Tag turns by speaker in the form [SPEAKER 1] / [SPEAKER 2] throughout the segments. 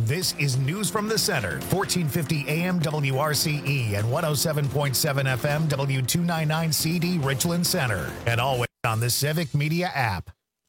[SPEAKER 1] This is News from the Center, 1450 AM WRCE and 107.7 FM W299 CD Richland Center, and always on the Civic Media app.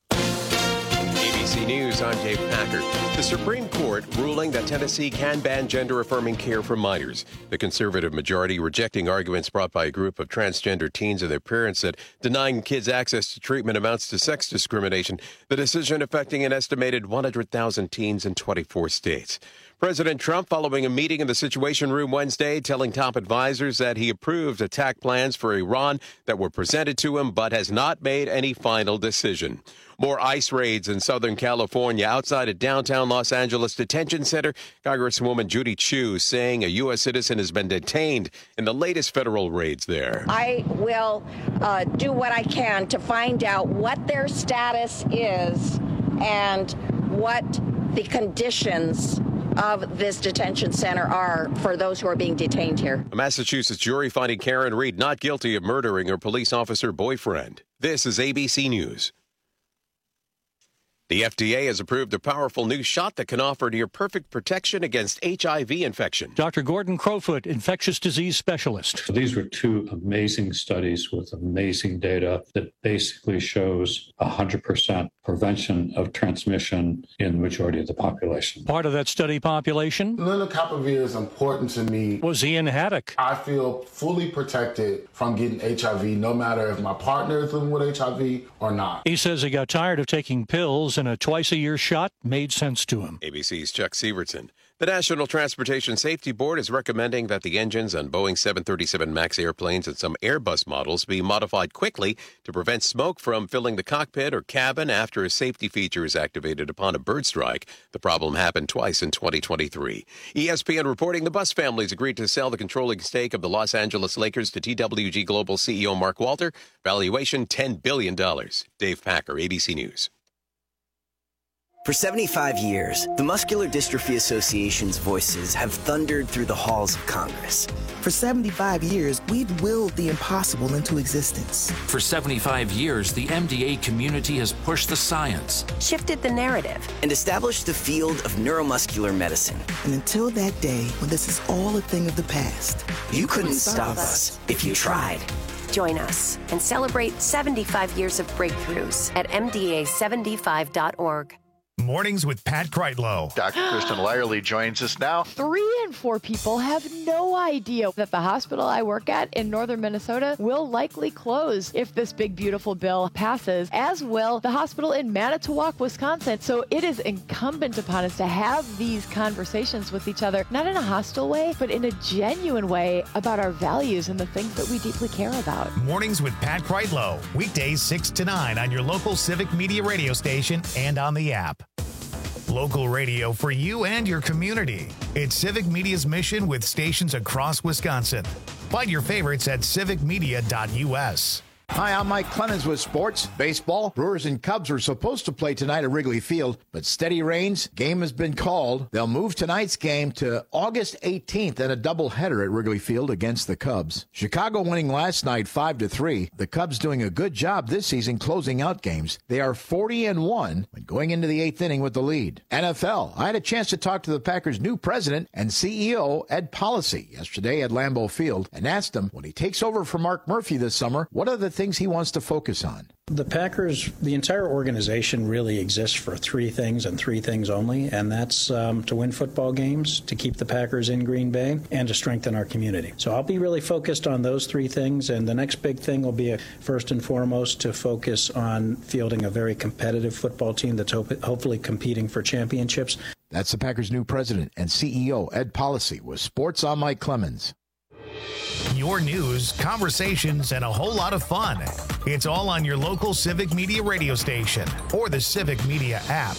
[SPEAKER 2] ABC News, I'm Dave Packer. The Supreme Court ruling that Tennessee can ban gender-affirming care for minors. The conservative majority rejecting arguments brought by a group of transgender teens and their parents that denying kids access to treatment amounts to sex discrimination. The decision affecting an estimated 100,000 teens in 24 states. President Trump, following a meeting in the Situation Room Wednesday, telling top advisors that he approved attack plans for Iran that were presented to him, but has not made any final decision. More ICE raids in Southern California outside a downtown Los Angeles detention center. Congresswoman Judy Chu saying a U.S. citizen has been detained in the latest federal raids there.
[SPEAKER 3] I will do what I can to find out what their status is and what the conditions of this detention center are for those who are being detained here.
[SPEAKER 2] A Massachusetts jury finding Karen Reed not guilty of murdering her police officer boyfriend. This is ABC News. The FDA has approved a powerful new shot that can offer near-perfect protection against HIV infection.
[SPEAKER 4] Dr. Gordon Crowfoot, infectious disease specialist.
[SPEAKER 5] These were two amazing studies with amazing data that basically shows 100% prevention of transmission in the majority of the population.
[SPEAKER 4] Part of that study population?
[SPEAKER 6] Lenacapavir is important to me.
[SPEAKER 4] Was Ian Haddock.
[SPEAKER 6] I feel fully protected from getting HIV, no matter if my partner is living with HIV or not.
[SPEAKER 4] He says he got tired of taking pills and a twice-a-year shot made sense to him.
[SPEAKER 2] ABC's Chuck Sievertson. The National Transportation Safety Board is recommending that the engines on Boeing 737 MAX airplanes and some Airbus models be modified quickly to prevent smoke from filling the cockpit or cabin after a safety feature is activated upon a bird strike. The problem happened twice in 2023. ESPN reporting the Buss families agreed to sell the controlling stake of the Los Angeles Lakers to TWG Global CEO Mark Walter. Valuation $10 billion. Dave Packer, ABC News.
[SPEAKER 7] For 75 years, the Muscular Dystrophy Association's voices have thundered through the halls of Congress.
[SPEAKER 8] For 75 years, we've willed the impossible into existence.
[SPEAKER 9] For 75 years, the MDA community has pushed the science,
[SPEAKER 10] shifted the narrative,
[SPEAKER 7] and established the field of neuromuscular medicine.
[SPEAKER 8] And until that day, when this is all a thing of the past,
[SPEAKER 7] you couldn't stop us if you tried.
[SPEAKER 10] Join us and celebrate 75 years of breakthroughs at MDA75.org.
[SPEAKER 1] Mornings with Pat Kreitlow.
[SPEAKER 11] Dr. Kristen Lyerly joins us now.
[SPEAKER 12] 3 in 4 people have no idea that the hospital I work at in northern Minnesota will likely close if this big, beautiful bill passes, as will the hospital in Manitowoc, Wisconsin. So it is incumbent upon us to have these conversations with each other, not in a hostile way, but in a genuine way about our values and the things that we deeply care about.
[SPEAKER 1] Mornings with Pat Kreitlow. Weekdays 6 to 9 on your local Civic Media radio station and on the app. Local radio for you and your community. It's Civic Media's mission with stations across Wisconsin. Find your favorites at civicmedia.us.
[SPEAKER 13] Hi, I'm Mike Clemens with sports. Baseball, Brewers and Cubs were supposed to play tonight at Wrigley Field, but steady rains, game has been called. They'll move tonight's game to August 18th and a doubleheader at Wrigley Field against the Cubs. Chicago winning last night 5-3. The Cubs doing a good job this season closing out games. They are 40-1 when going into the 8th inning with the lead. NFL, I had a chance to talk to the Packers' new president and CEO, Ed Policy, yesterday at Lambeau Field and asked him, when he takes over for Mark Murphy this summer, what are the things he wants to focus on?
[SPEAKER 14] The Packers, the entire organization really exists for 3 things and 3 things only, and that's to win football games, to keep the Packers in Green Bay, and to strengthen our community. So I'll be really focused on those 3 things, and the next big thing will be, first and foremost, to focus on fielding a very competitive football team that's hopefully competing for championships.
[SPEAKER 13] That's the Packers' new president and CEO, Ed Policy, with Sports. I'm Mike Clemens.
[SPEAKER 1] Your news, conversations, and a whole lot of fun. It's all on your local Civic Media radio station or the Civic Media app.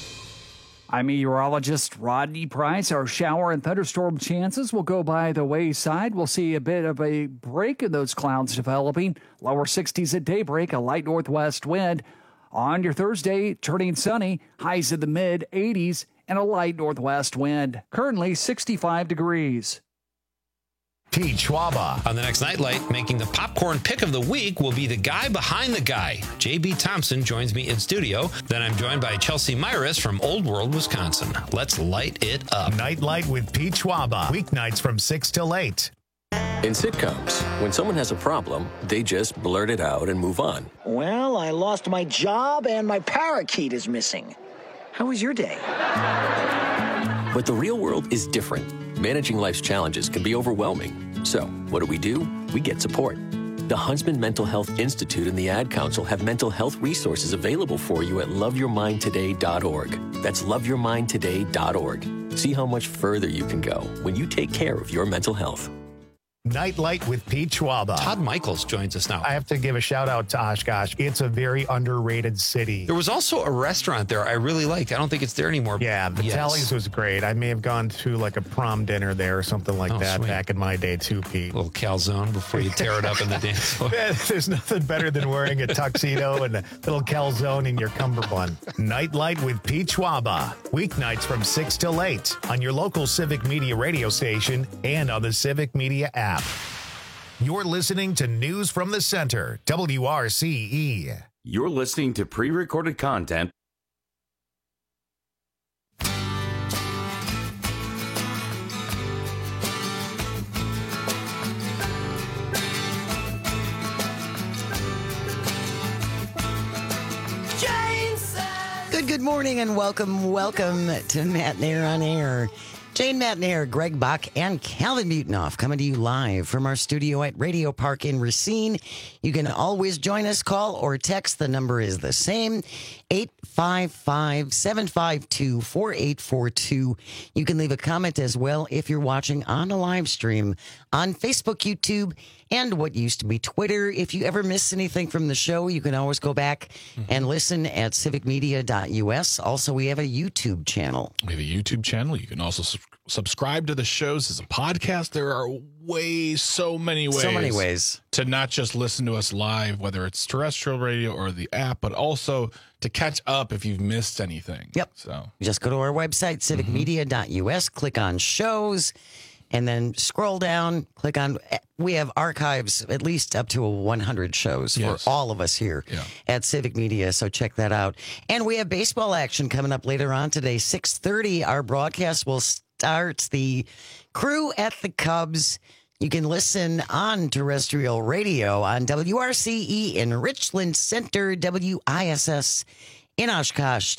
[SPEAKER 15] I'm meteorologist Rodney Price. Our shower and thunderstorm chances will go by the wayside. We'll see a bit of a break in those clouds developing. Lower 60s at daybreak, a light northwest wind. On your Thursday, turning sunny, highs in the mid-80s, and a light northwest wind. Currently 65 degrees.
[SPEAKER 1] Pete Schwaba.
[SPEAKER 16] On the next Nightlight, making the popcorn pick of the week will be the guy behind the guy. J.B. Thompson joins me in studio. Then I'm joined by Chelsea Myris from Old World, Wisconsin. Let's light it up.
[SPEAKER 1] Nightlight with Pete Schwaba. Weeknights from 6 till 8.
[SPEAKER 17] In sitcoms, when someone has a problem, they just blurt it out and move on.
[SPEAKER 18] Well, I lost my job and my parakeet is missing. How was your day?
[SPEAKER 17] But the real world is different. Managing life's challenges can be overwhelming. So, what do? We get support. The Huntsman Mental Health Institute and the Ad Council have mental health resources available for you at loveyourmindtoday.org. That's loveyourmindtoday.org. See how much further you can go when you take care of your mental health.
[SPEAKER 1] Nightlight with Pete Schwaba.
[SPEAKER 16] Todd Michaels joins us now.
[SPEAKER 1] I have to give a shout out to Oshkosh. It's a very underrated city.
[SPEAKER 16] There was also a restaurant there I really liked. I don't think it's there anymore.
[SPEAKER 1] Yeah, the Tallies was great. I may have gone to like a prom dinner there or something like that back in my day too, Pete.
[SPEAKER 16] A little calzone before you tear it up in the dance floor.
[SPEAKER 1] There's nothing better than wearing a tuxedo and a little calzone in your cummerbund. Nightlight with Pete Schwaba. Weeknights from 6 till 8 on your local Civic Media radio station and on the Civic Media app. You're listening to News from the Center, WRCE.
[SPEAKER 19] You're listening to pre-recorded content.
[SPEAKER 20] Good morning and welcome to Matt Nair on Air. Jane Matt Nair, Greg Bach, and Calvin Mutenoff coming to you live from our studio at Radio Park in Racine. You can always join us, call or text. The number is the same, 855-752-4842. You can leave a comment as well if you're watching on a live stream on Facebook, YouTube, and what used to be Twitter. If you ever miss anything from the show, you can always go back and listen at civicmedia.us. Also, we have a YouTube channel.
[SPEAKER 21] We have a YouTube channel. You can also subscribe to the shows as a podcast. There are so many ways to not just listen to us live, whether it's terrestrial radio or the app, but also to catch up if you've missed anything.
[SPEAKER 20] Yep.
[SPEAKER 21] So
[SPEAKER 20] just go to our website, civicmedia.us, click on shows, and then scroll down, click on, we have archives at least up to 100 shows for all of us here at Civic Media, so check that out. And we have baseball action coming up later on today, 6:30. Our broadcast will start. The Crew at the Cubs. You can listen on terrestrial radio on WRCE in Richland Center, WISS in Oshkosh,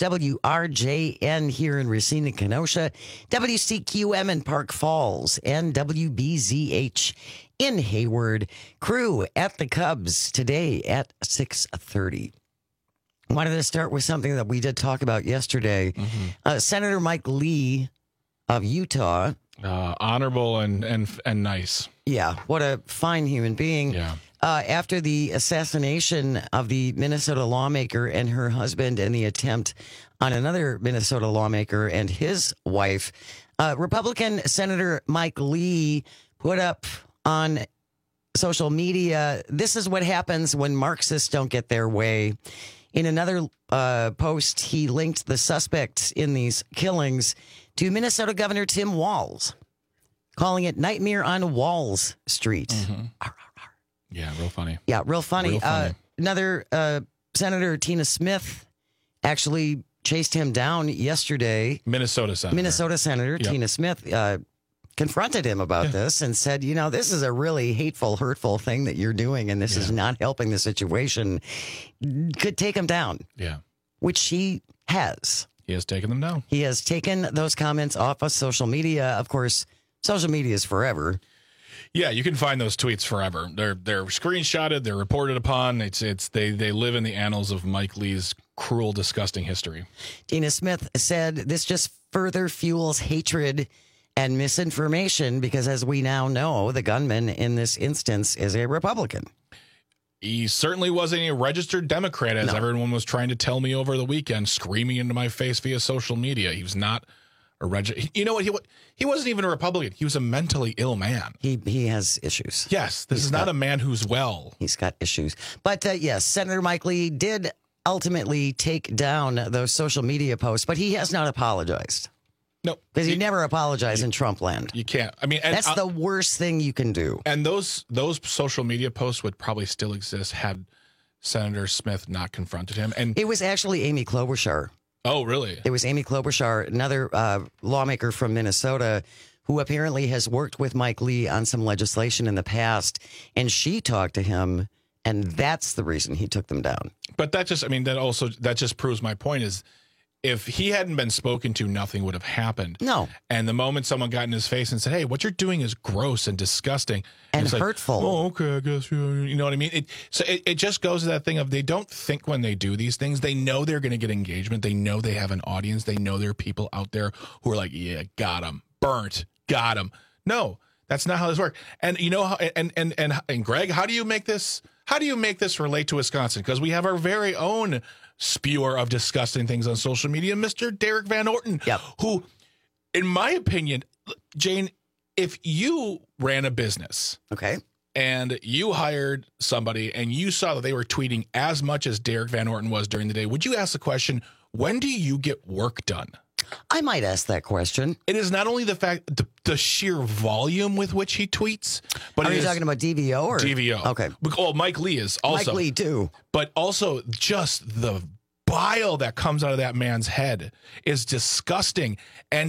[SPEAKER 20] WRJN here in Racine and Kenosha, WCQM in Park Falls, and WBZH in Hayward. Crew at the Cubs today at 6:30. I wanted to start with something that we did talk about yesterday. Senator Mike Lee of Utah.
[SPEAKER 21] Honorable and nice.
[SPEAKER 20] Yeah, what a fine human being.
[SPEAKER 21] Yeah.
[SPEAKER 20] After the assassination of the Minnesota lawmaker and her husband and the attempt on another Minnesota lawmaker and his wife, Republican Senator Mike Lee put up on social media, "This is what happens when Marxists don't get their way." In another post, he linked the suspects in these killings to Minnesota Governor Tim Walz, calling it Nightmare on Walls Street.
[SPEAKER 21] Yeah, real funny.
[SPEAKER 20] Yeah, real funny. Another Senator Tina Smith actually chased him down yesterday.
[SPEAKER 21] Minnesota Senator
[SPEAKER 20] Tina Smith confronted him about this and said, this is a really hateful, hurtful thing that you're doing, and this is not helping the situation. Could take him down.
[SPEAKER 21] Yeah.
[SPEAKER 20] Which he has.
[SPEAKER 21] He has taken them down.
[SPEAKER 20] He has taken those comments off of social media. Of course, social media is forever.
[SPEAKER 21] Yeah, you can find those tweets forever. They're screenshotted, they're reported upon. They live in the annals of Mike Lee's cruel, disgusting history.
[SPEAKER 20] Tina Smith said this just further fuels hatred and misinformation because, as we now know, the gunman in this instance is a Republican.
[SPEAKER 21] He certainly wasn't a registered Democrat, as everyone was trying to tell me over the weekend, screaming into my face via social media. He was not a You know what? He wasn't even a Republican. He was a mentally ill man.
[SPEAKER 20] He has issues.
[SPEAKER 21] Yes, this is not a man who's well.
[SPEAKER 20] He's got issues. But yes, Senator Mike Lee did ultimately take down those social media posts, but he has not apologized.
[SPEAKER 21] No.
[SPEAKER 20] Because you never apologize in Trump land.
[SPEAKER 21] You can't. I mean,
[SPEAKER 20] that's the worst thing you can do.
[SPEAKER 21] And those social media posts would probably still exist had Senator Smith not confronted him. And
[SPEAKER 20] it was actually Amy Klobuchar.
[SPEAKER 21] Oh, really?
[SPEAKER 20] It was Amy Klobuchar, another lawmaker from Minnesota, who apparently has worked with Mike Lee on some legislation in the past. And she talked to him, and that's the reason he took them down.
[SPEAKER 21] But that just proves my point is, if he hadn't been spoken to, nothing would have happened.
[SPEAKER 20] No.
[SPEAKER 21] And the moment someone got in his face and said, hey, what you're doing is gross and disgusting.
[SPEAKER 20] And hurtful.
[SPEAKER 21] Like, oh, okay, I guess, you know what I mean? It just goes to that thing of they don't think when they do these things. They know they're going to get engagement. They know they have an audience. They know there are people out there who are like, yeah, got him. Burnt. Got him. No, that's not how this works. And you know how, and Greg, how do you make this relate to Wisconsin? Because we have our very own spewer of disgusting things on social media, Mr. Derek Van Orton, who, in my opinion, Jane, if you ran a business,
[SPEAKER 20] okay,
[SPEAKER 21] and you hired somebody and you saw that they were tweeting as much as Derek Van Orton was during the day, would you ask the question, when do you get work done?
[SPEAKER 20] I might ask that question.
[SPEAKER 21] It is not only the fact, the sheer volume with which he tweets, but
[SPEAKER 20] are you talking about DVO or
[SPEAKER 21] DVO?
[SPEAKER 20] Okay.
[SPEAKER 21] Well, Mike Lee is also.
[SPEAKER 20] Mike Lee too.
[SPEAKER 21] But also just the bile that comes out of that man's head is disgusting. And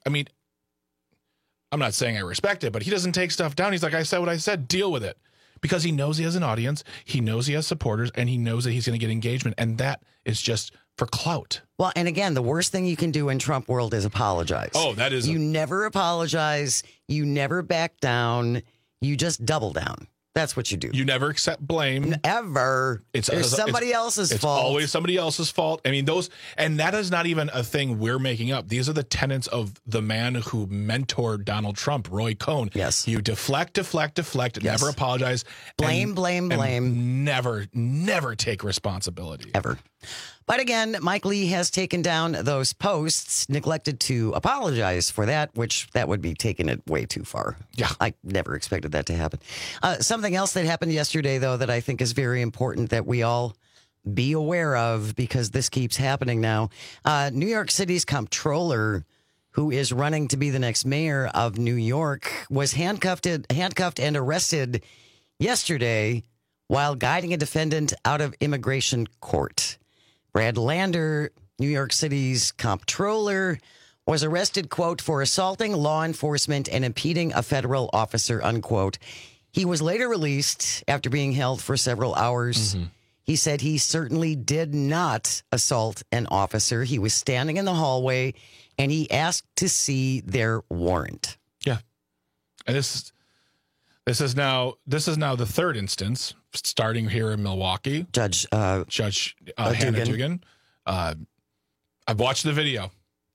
[SPEAKER 21] I'm not saying I respect it, but he doesn't take stuff down. He's like, I said what I said, deal with it. Because he knows he has an audience, he knows he has supporters, and he knows that he's going to get engagement. And that is just for clout.
[SPEAKER 20] Well, and again, the worst thing you can do in Trump world is apologize.
[SPEAKER 21] Oh, that is.
[SPEAKER 20] You never apologize. You never back down. You just double down. That's what you do.
[SPEAKER 21] You never accept blame.
[SPEAKER 20] Ever. It's somebody else's fault.
[SPEAKER 21] It's always somebody else's fault. I mean, and that is not even a thing we're making up. These are the tenets of the man who mentored Donald Trump, Roy Cohn.
[SPEAKER 20] Yes.
[SPEAKER 21] You deflect, yes. Never apologize.
[SPEAKER 20] Blame.
[SPEAKER 21] Never take responsibility.
[SPEAKER 20] Ever. But again, Mike Lee has taken down those posts, neglected to apologize for that, which that would be taking it way too far.
[SPEAKER 21] Yeah.
[SPEAKER 20] I never expected that to happen. Something else that happened yesterday, though, that I think is very important that we all be aware of, because this keeps happening now. New York City's comptroller, who is running to be the next mayor of New York, was handcuffed and arrested yesterday while guiding a defendant out of immigration court. Brad Lander, New York City's comptroller, was arrested, quote, for assaulting law enforcement and impeding a federal officer, unquote. He was later released after being held for several hours. Mm-hmm. He said he certainly did not assault an officer. He was standing in the hallway and he asked to see their warrant.
[SPEAKER 21] Yeah. And this is now the third instance, starting here in Milwaukee.
[SPEAKER 20] Judge
[SPEAKER 21] Hannah Dugan. I've watched the video.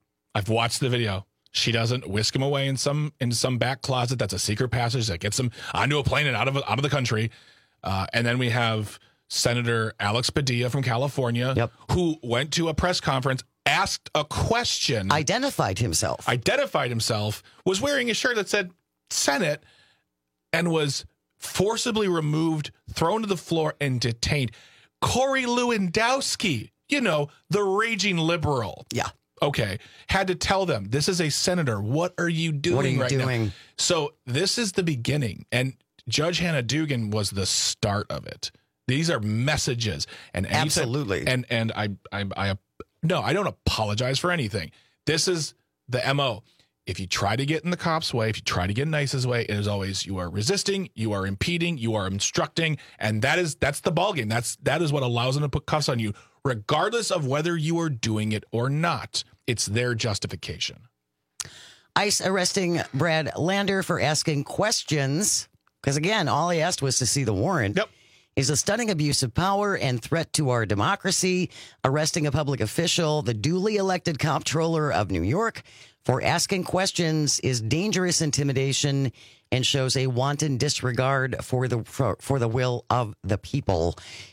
[SPEAKER 21] She doesn't whisk him away in some back closet. That's a secret passage that gets him onto a plane and out of the country. And then we have Senator Alex Padilla from California, who went to a press conference, asked a question,
[SPEAKER 20] identified himself,
[SPEAKER 21] was wearing a shirt that said Senate, and was forcibly removed, thrown to the floor, and detained. Corey Lewandowski, the raging liberal.
[SPEAKER 20] Yeah.
[SPEAKER 21] Okay. Had to tell them, this is a senator. What are you doing now? So this is the beginning. And Judge Hannah Dugan was the start of it. These are messages. And
[SPEAKER 20] absolutely.
[SPEAKER 21] And I don't apologize for anything. This is the MO. If you try to get in the cop's way, if you try to get in ICE's way, it is always you are resisting, you are impeding, you are obstructing, and that's the ballgame. That is what allows them to put cuffs on you, regardless of whether you are doing it or not. It's their justification.
[SPEAKER 20] ICE arresting Brad Lander for asking questions, because again, all he asked was to see the warrant.
[SPEAKER 21] Yep.
[SPEAKER 20] Is a stunning abuse of power and threat to our democracy. Arresting a public official, the duly elected comptroller of New York, for asking questions is dangerous intimidation and shows a wanton disregard for the will of the people.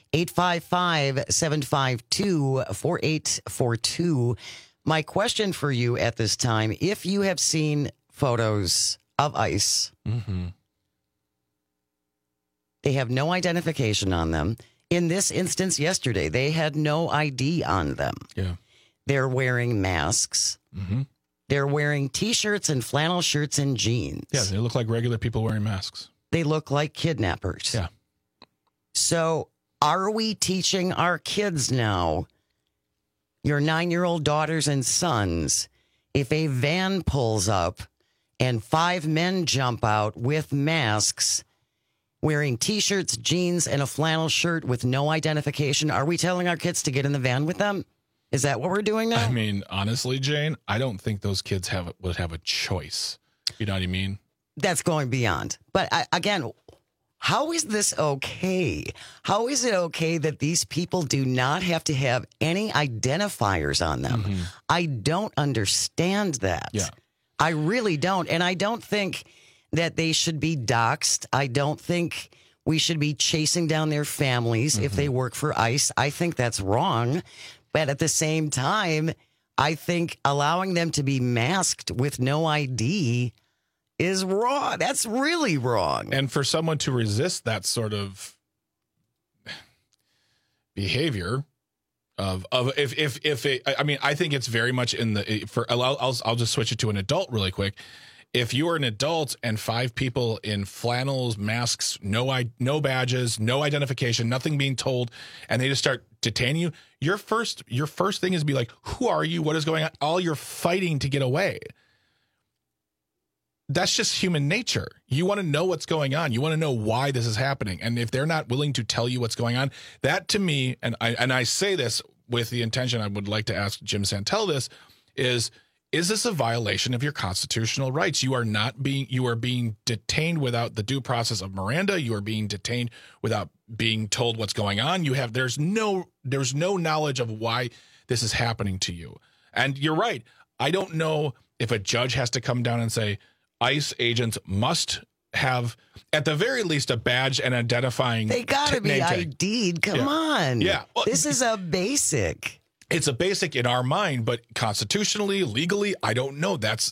[SPEAKER 20] 855-752-4842. My question for you at this time, if you have seen photos of ICE, they have no identification on them. In this instance yesterday, they had no ID on them.
[SPEAKER 21] Yeah.
[SPEAKER 20] They're wearing masks.
[SPEAKER 21] Mm-hmm.
[SPEAKER 20] They're wearing T-shirts and flannel shirts and jeans.
[SPEAKER 21] Yeah, they look like regular people wearing masks.
[SPEAKER 20] They look like kidnappers.
[SPEAKER 21] Yeah.
[SPEAKER 20] So are we teaching our kids now, your 9-year-old daughters and sons, if a van pulls up and 5 men jump out with masks, wearing T-shirts, jeans, and a flannel shirt with no identification, are we telling our kids to get in the van with them? Is that what we're doing now?
[SPEAKER 21] I mean, honestly, Jane, I don't think those kids would have a choice. You know what I mean?
[SPEAKER 20] That's going beyond. But again, how is this okay? How is it okay that these people do not have to have any identifiers on them? Mm-hmm. I don't understand that.
[SPEAKER 21] Yeah.
[SPEAKER 20] I really don't. And I don't think that they should be doxxed. I don't think we should be chasing down their families if they work for ICE. I think that's wrong. But at the same time, I think allowing them to be masked with no ID is wrong. That's really wrong.
[SPEAKER 21] And for someone to resist that sort of behavior I think it's very much in the, I'll just switch it to an adult really quick. If you are an adult and 5 people in flannels, masks, no badges, no identification, nothing being told, and they just start detaining you, your first thing is to be like, who are you? What is going on? All you're fighting to get away. That's just human nature. You want to know what's going on. You want to know why this is happening. And if they're not willing to tell you what's going on, that to me, and I say this with the intention, I would like to ask Jim Santel this, is this a violation of your constitutional rights? You are being detained without the due process of Miranda. You are being detained without being told what's going on. There's no knowledge of why this is happening to you. And you're right. I don't know if a judge has to come down and say, ICE agents must have, at the very least, a badge and identifying.
[SPEAKER 20] They got to be ID'd. Come on.
[SPEAKER 21] Yeah. Well,
[SPEAKER 20] this is a basic.
[SPEAKER 21] It's a basic in our mind, but constitutionally, legally, I don't know. It's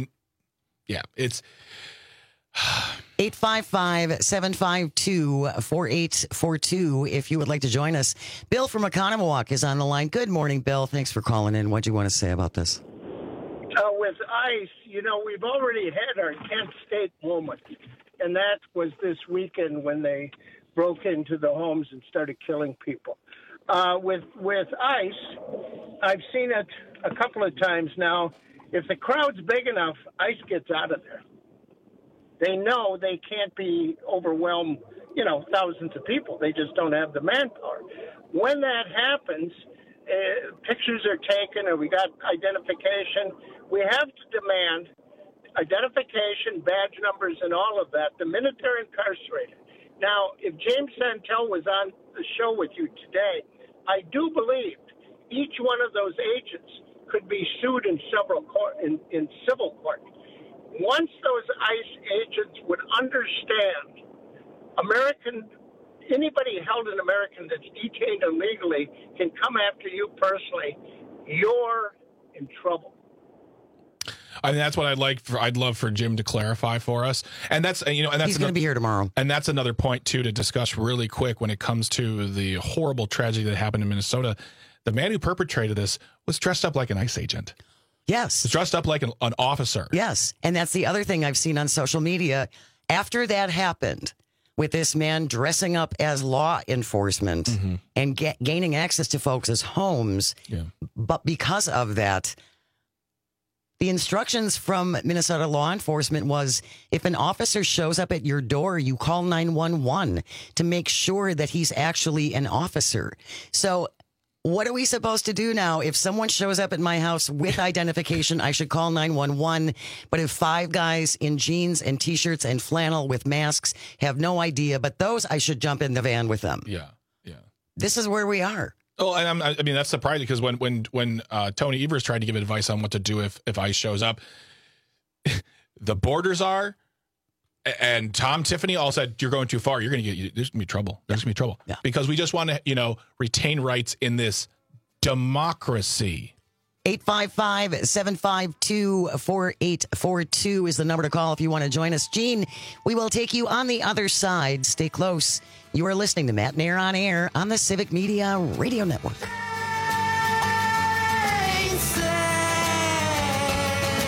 [SPEAKER 20] 855-752-4842 if you would like to join us. Bill from Oconomowoc is on the line. Good morning, Bill. Thanks for calling in. What do you want to say about this?
[SPEAKER 3] With ICE, we've already had our Kent State moment, and that was this weekend when they broke into the homes and started killing people. With ICE, I've seen it a couple of times now. If the crowd's big enough, ICE gets out of there. They know they can't be overwhelmed, thousands of people. They just don't have the manpower. When that happens, pictures are taken or we got identification. We have to demand identification, badge numbers, and all of that the minute they're incarcerated. Now, if James Santel was on the show with you today, I do believe each one of those agents could be sued in civil court. Once those ICE agents would understand anybody held in America that's detained illegally can come after you personally, you're in trouble.
[SPEAKER 21] I mean, that's what I'd love for Jim to clarify for us. And that's, he's
[SPEAKER 20] going to be here tomorrow.
[SPEAKER 21] And that's another point too, to discuss really quick when it comes to the horrible tragedy that happened in Minnesota. The man who perpetrated this was dressed up like an ICE agent.
[SPEAKER 20] Yes.
[SPEAKER 21] Was dressed up like an officer.
[SPEAKER 20] Yes. And that's the other thing I've seen on social media. After that happened, with this man dressing up as law enforcement and gaining access to folks' homes.
[SPEAKER 21] Yeah.
[SPEAKER 20] But because of that, the instructions from Minnesota law enforcement was if an officer shows up at your door, you call 911 to make sure that he's actually an officer. So what are we supposed to do now? If someone shows up at my house with identification, I should call 911. But if 5 guys in jeans and T-shirts and flannel with masks have no idea, but those, I should jump in the van with them.
[SPEAKER 21] Yeah.
[SPEAKER 20] This is where we are.
[SPEAKER 21] Oh, and that's surprising because when Tony Evers tried to give advice on what to do if ICE shows up, the borders are, and Tom Tiffany all said, you're going too far. There's going to be trouble. There's going to be trouble.
[SPEAKER 20] Yeah.
[SPEAKER 21] Because we just want to, retain rights in this democracy.
[SPEAKER 20] 855-752-4842 is the number to call if you want to join us. Gene, we will take you on the other side. Stay close. You are listening to Matt and Air on Air on the Civic Media Radio Network.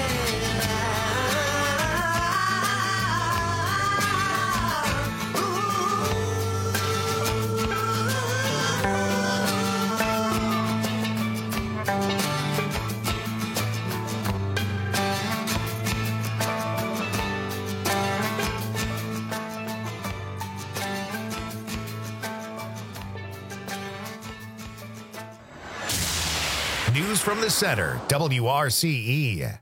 [SPEAKER 1] News from the Center, WRCE.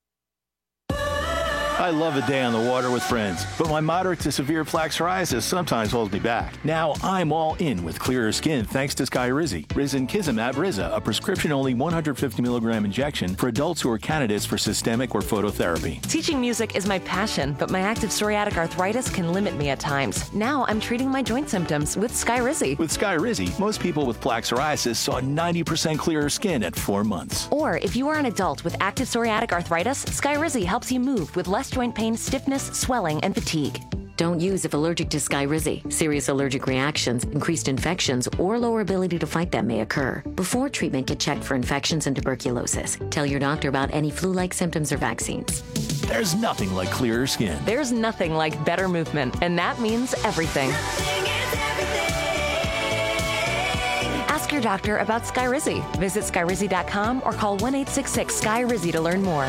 [SPEAKER 5] I love a day on the water with friends, but my moderate to severe plaque psoriasis sometimes holds me back. Now I'm all in with clearer skin thanks to Skyrizi. Risankizumab Riza, a prescription-only 150 milligram injection for adults who are candidates for systemic or phototherapy.
[SPEAKER 22] Teaching music is my passion, but my active psoriatic arthritis can limit me at times. Now I'm treating my joint symptoms with Skyrizi.
[SPEAKER 5] With Skyrizi, most people with plaque psoriasis saw 90% clearer skin at 4 months.
[SPEAKER 22] Or if you are an adult with active psoriatic arthritis, Skyrizi helps you move with less joint pain, stiffness, swelling, and fatigue.
[SPEAKER 23] Don't use if allergic to Skyrizi. Serious allergic reactions, increased infections, or lower ability to fight them may occur. Before treatment, get checked for infections and tuberculosis. Tell your doctor about any flu-like symptoms or vaccines.
[SPEAKER 5] There's nothing like clearer skin.
[SPEAKER 22] There's nothing like better movement, and that means everything. Ask your doctor about Skyrizi. Visit Skyrizi.com or call 1-866-SKY-RIZI to learn more.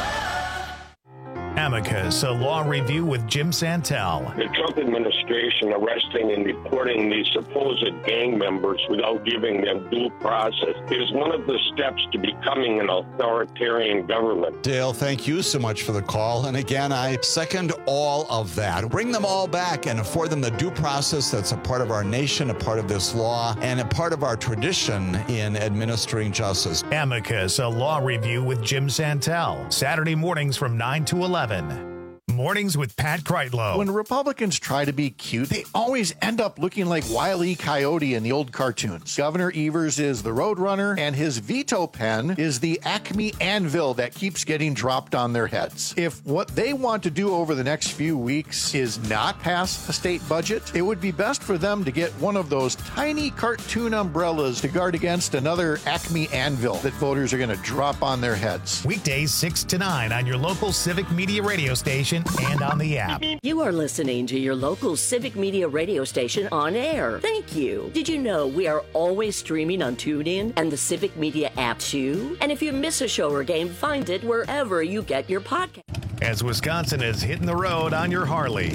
[SPEAKER 1] Amicus, a law review with Jim Santel.
[SPEAKER 24] The Trump administration arresting and deporting these supposed gang members without giving them due process is one of the steps to becoming an authoritarian government.
[SPEAKER 25] Dale, thank you so much for the call. And again, I second all of that. Bring them all back and afford them the due process that's a part of our nation, a part of this law, and a part of our tradition in administering justice.
[SPEAKER 1] Amicus, a law review with Jim Santel. Saturday mornings from 9 to 11. Mornings with Pat Kreitlow.
[SPEAKER 26] When Republicans try to be cute, they always end up looking like Wile E. Coyote in the old cartoons. Governor Evers is the Roadrunner, and his veto pen is the Acme anvil that keeps getting dropped on their heads. If what they want to do over the next few weeks is not pass a state budget, it would be best for them to get one of those tiny cartoon umbrellas to guard against another Acme anvil that voters are going to drop on their heads.
[SPEAKER 1] Weekdays 6 to 9 on your local Civic Media radio station and on the app.
[SPEAKER 27] You are listening to your local Civic Media radio station on air. Thank you. Did you know we are always streaming on TuneIn and the Civic Media app too? And if you miss a show or game, find it wherever you get your podcast.
[SPEAKER 1] As Wisconsin is hitting the road on your Harley.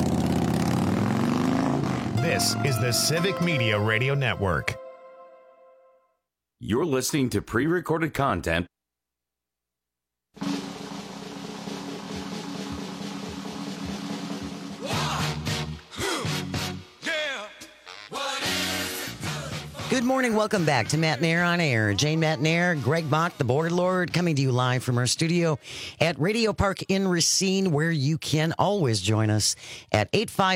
[SPEAKER 1] This is the Civic Media Radio Network.
[SPEAKER 19] You're listening to pre-recorded content.
[SPEAKER 20] Good morning. Welcome back to Matt Nair on Air. Jane Matt Nair, Greg Bach, the Board Lord, coming to you live from our studio at Radio Park in Racine, where you can always join us at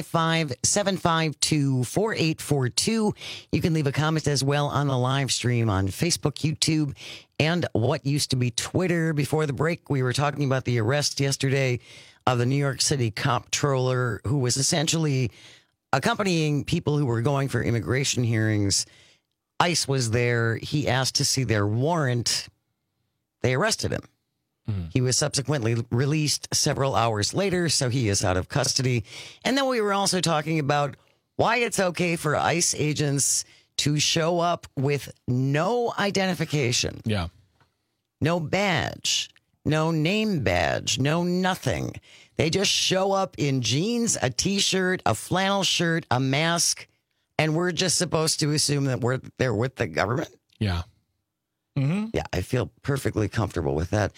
[SPEAKER 20] 855-752-4842. You can leave a comment as well on the live stream on Facebook, YouTube, and what used to be Twitter. Before the break, we were talking about the arrest yesterday of the New York City comptroller who was essentially accompanying people who were going for immigration hearings. ICE was there. He asked to see their warrant. They arrested him. He was subsequently released several hours later, so he is out of custody. And then we were also talking about why it's okay for ICE agents to show up with no identification.
[SPEAKER 21] Yeah.
[SPEAKER 20] No badge, no name badge, no nothing. They just show up in jeans, a T-shirt, a flannel shirt, a mask, and we're just supposed to assume that they're with the government?
[SPEAKER 21] Yeah. Mm-hmm.
[SPEAKER 20] Yeah, I feel perfectly comfortable with that.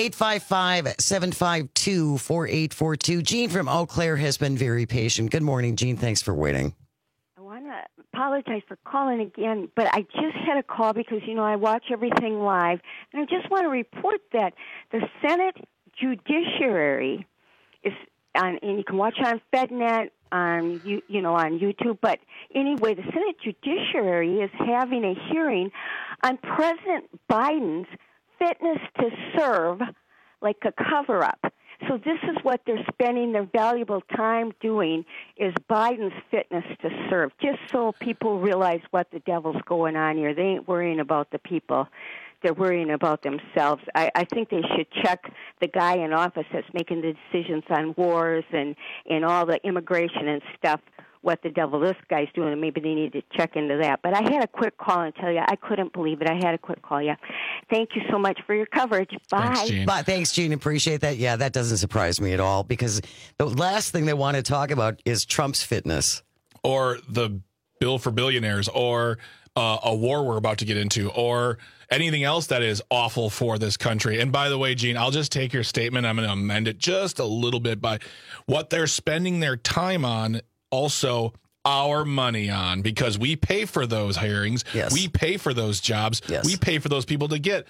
[SPEAKER 20] 855-752-4842. Jean from Eau Claire has been very patient. Good morning, Jean. Thanks for waiting.
[SPEAKER 28] I want to apologize for calling again, but I just had a call because, I watch everything live, and I just want to report that the Senate Judiciary is on, and you can watch on FedNet, on YouTube. But anyway, the Senate Judiciary is having a hearing on President Biden's fitness to serve, like a cover-up. So this is what they're spending their valuable time doing, is Biden's fitness to serve, just so people realize what the devil's going on here. They ain't worrying about the people. They're worrying about themselves. I think they should check the guy in office that's making the decisions on wars and all the immigration and stuff, what the devil this guy's doing, and maybe they need to check into that. But I had a quick call and tell you, I couldn't believe it. I had a quick call, yeah. Thank you so much for your coverage. Bye.
[SPEAKER 21] Thanks, Jean.
[SPEAKER 20] Bye. Thanks, Jean. Appreciate that. Yeah, that doesn't surprise me at all, because the last thing they want to talk about is Trump's fitness.
[SPEAKER 21] Or the bill for billionaires, or a war we're about to get into or anything else that is awful for this country. And by the way, Gene, I'll just take your statement. I'm going to amend it just a little bit by what they're spending their time on, also our money on, because we pay for those hearings.
[SPEAKER 20] Yes.
[SPEAKER 21] We pay for those jobs.
[SPEAKER 20] Yes.
[SPEAKER 21] We pay for those people to get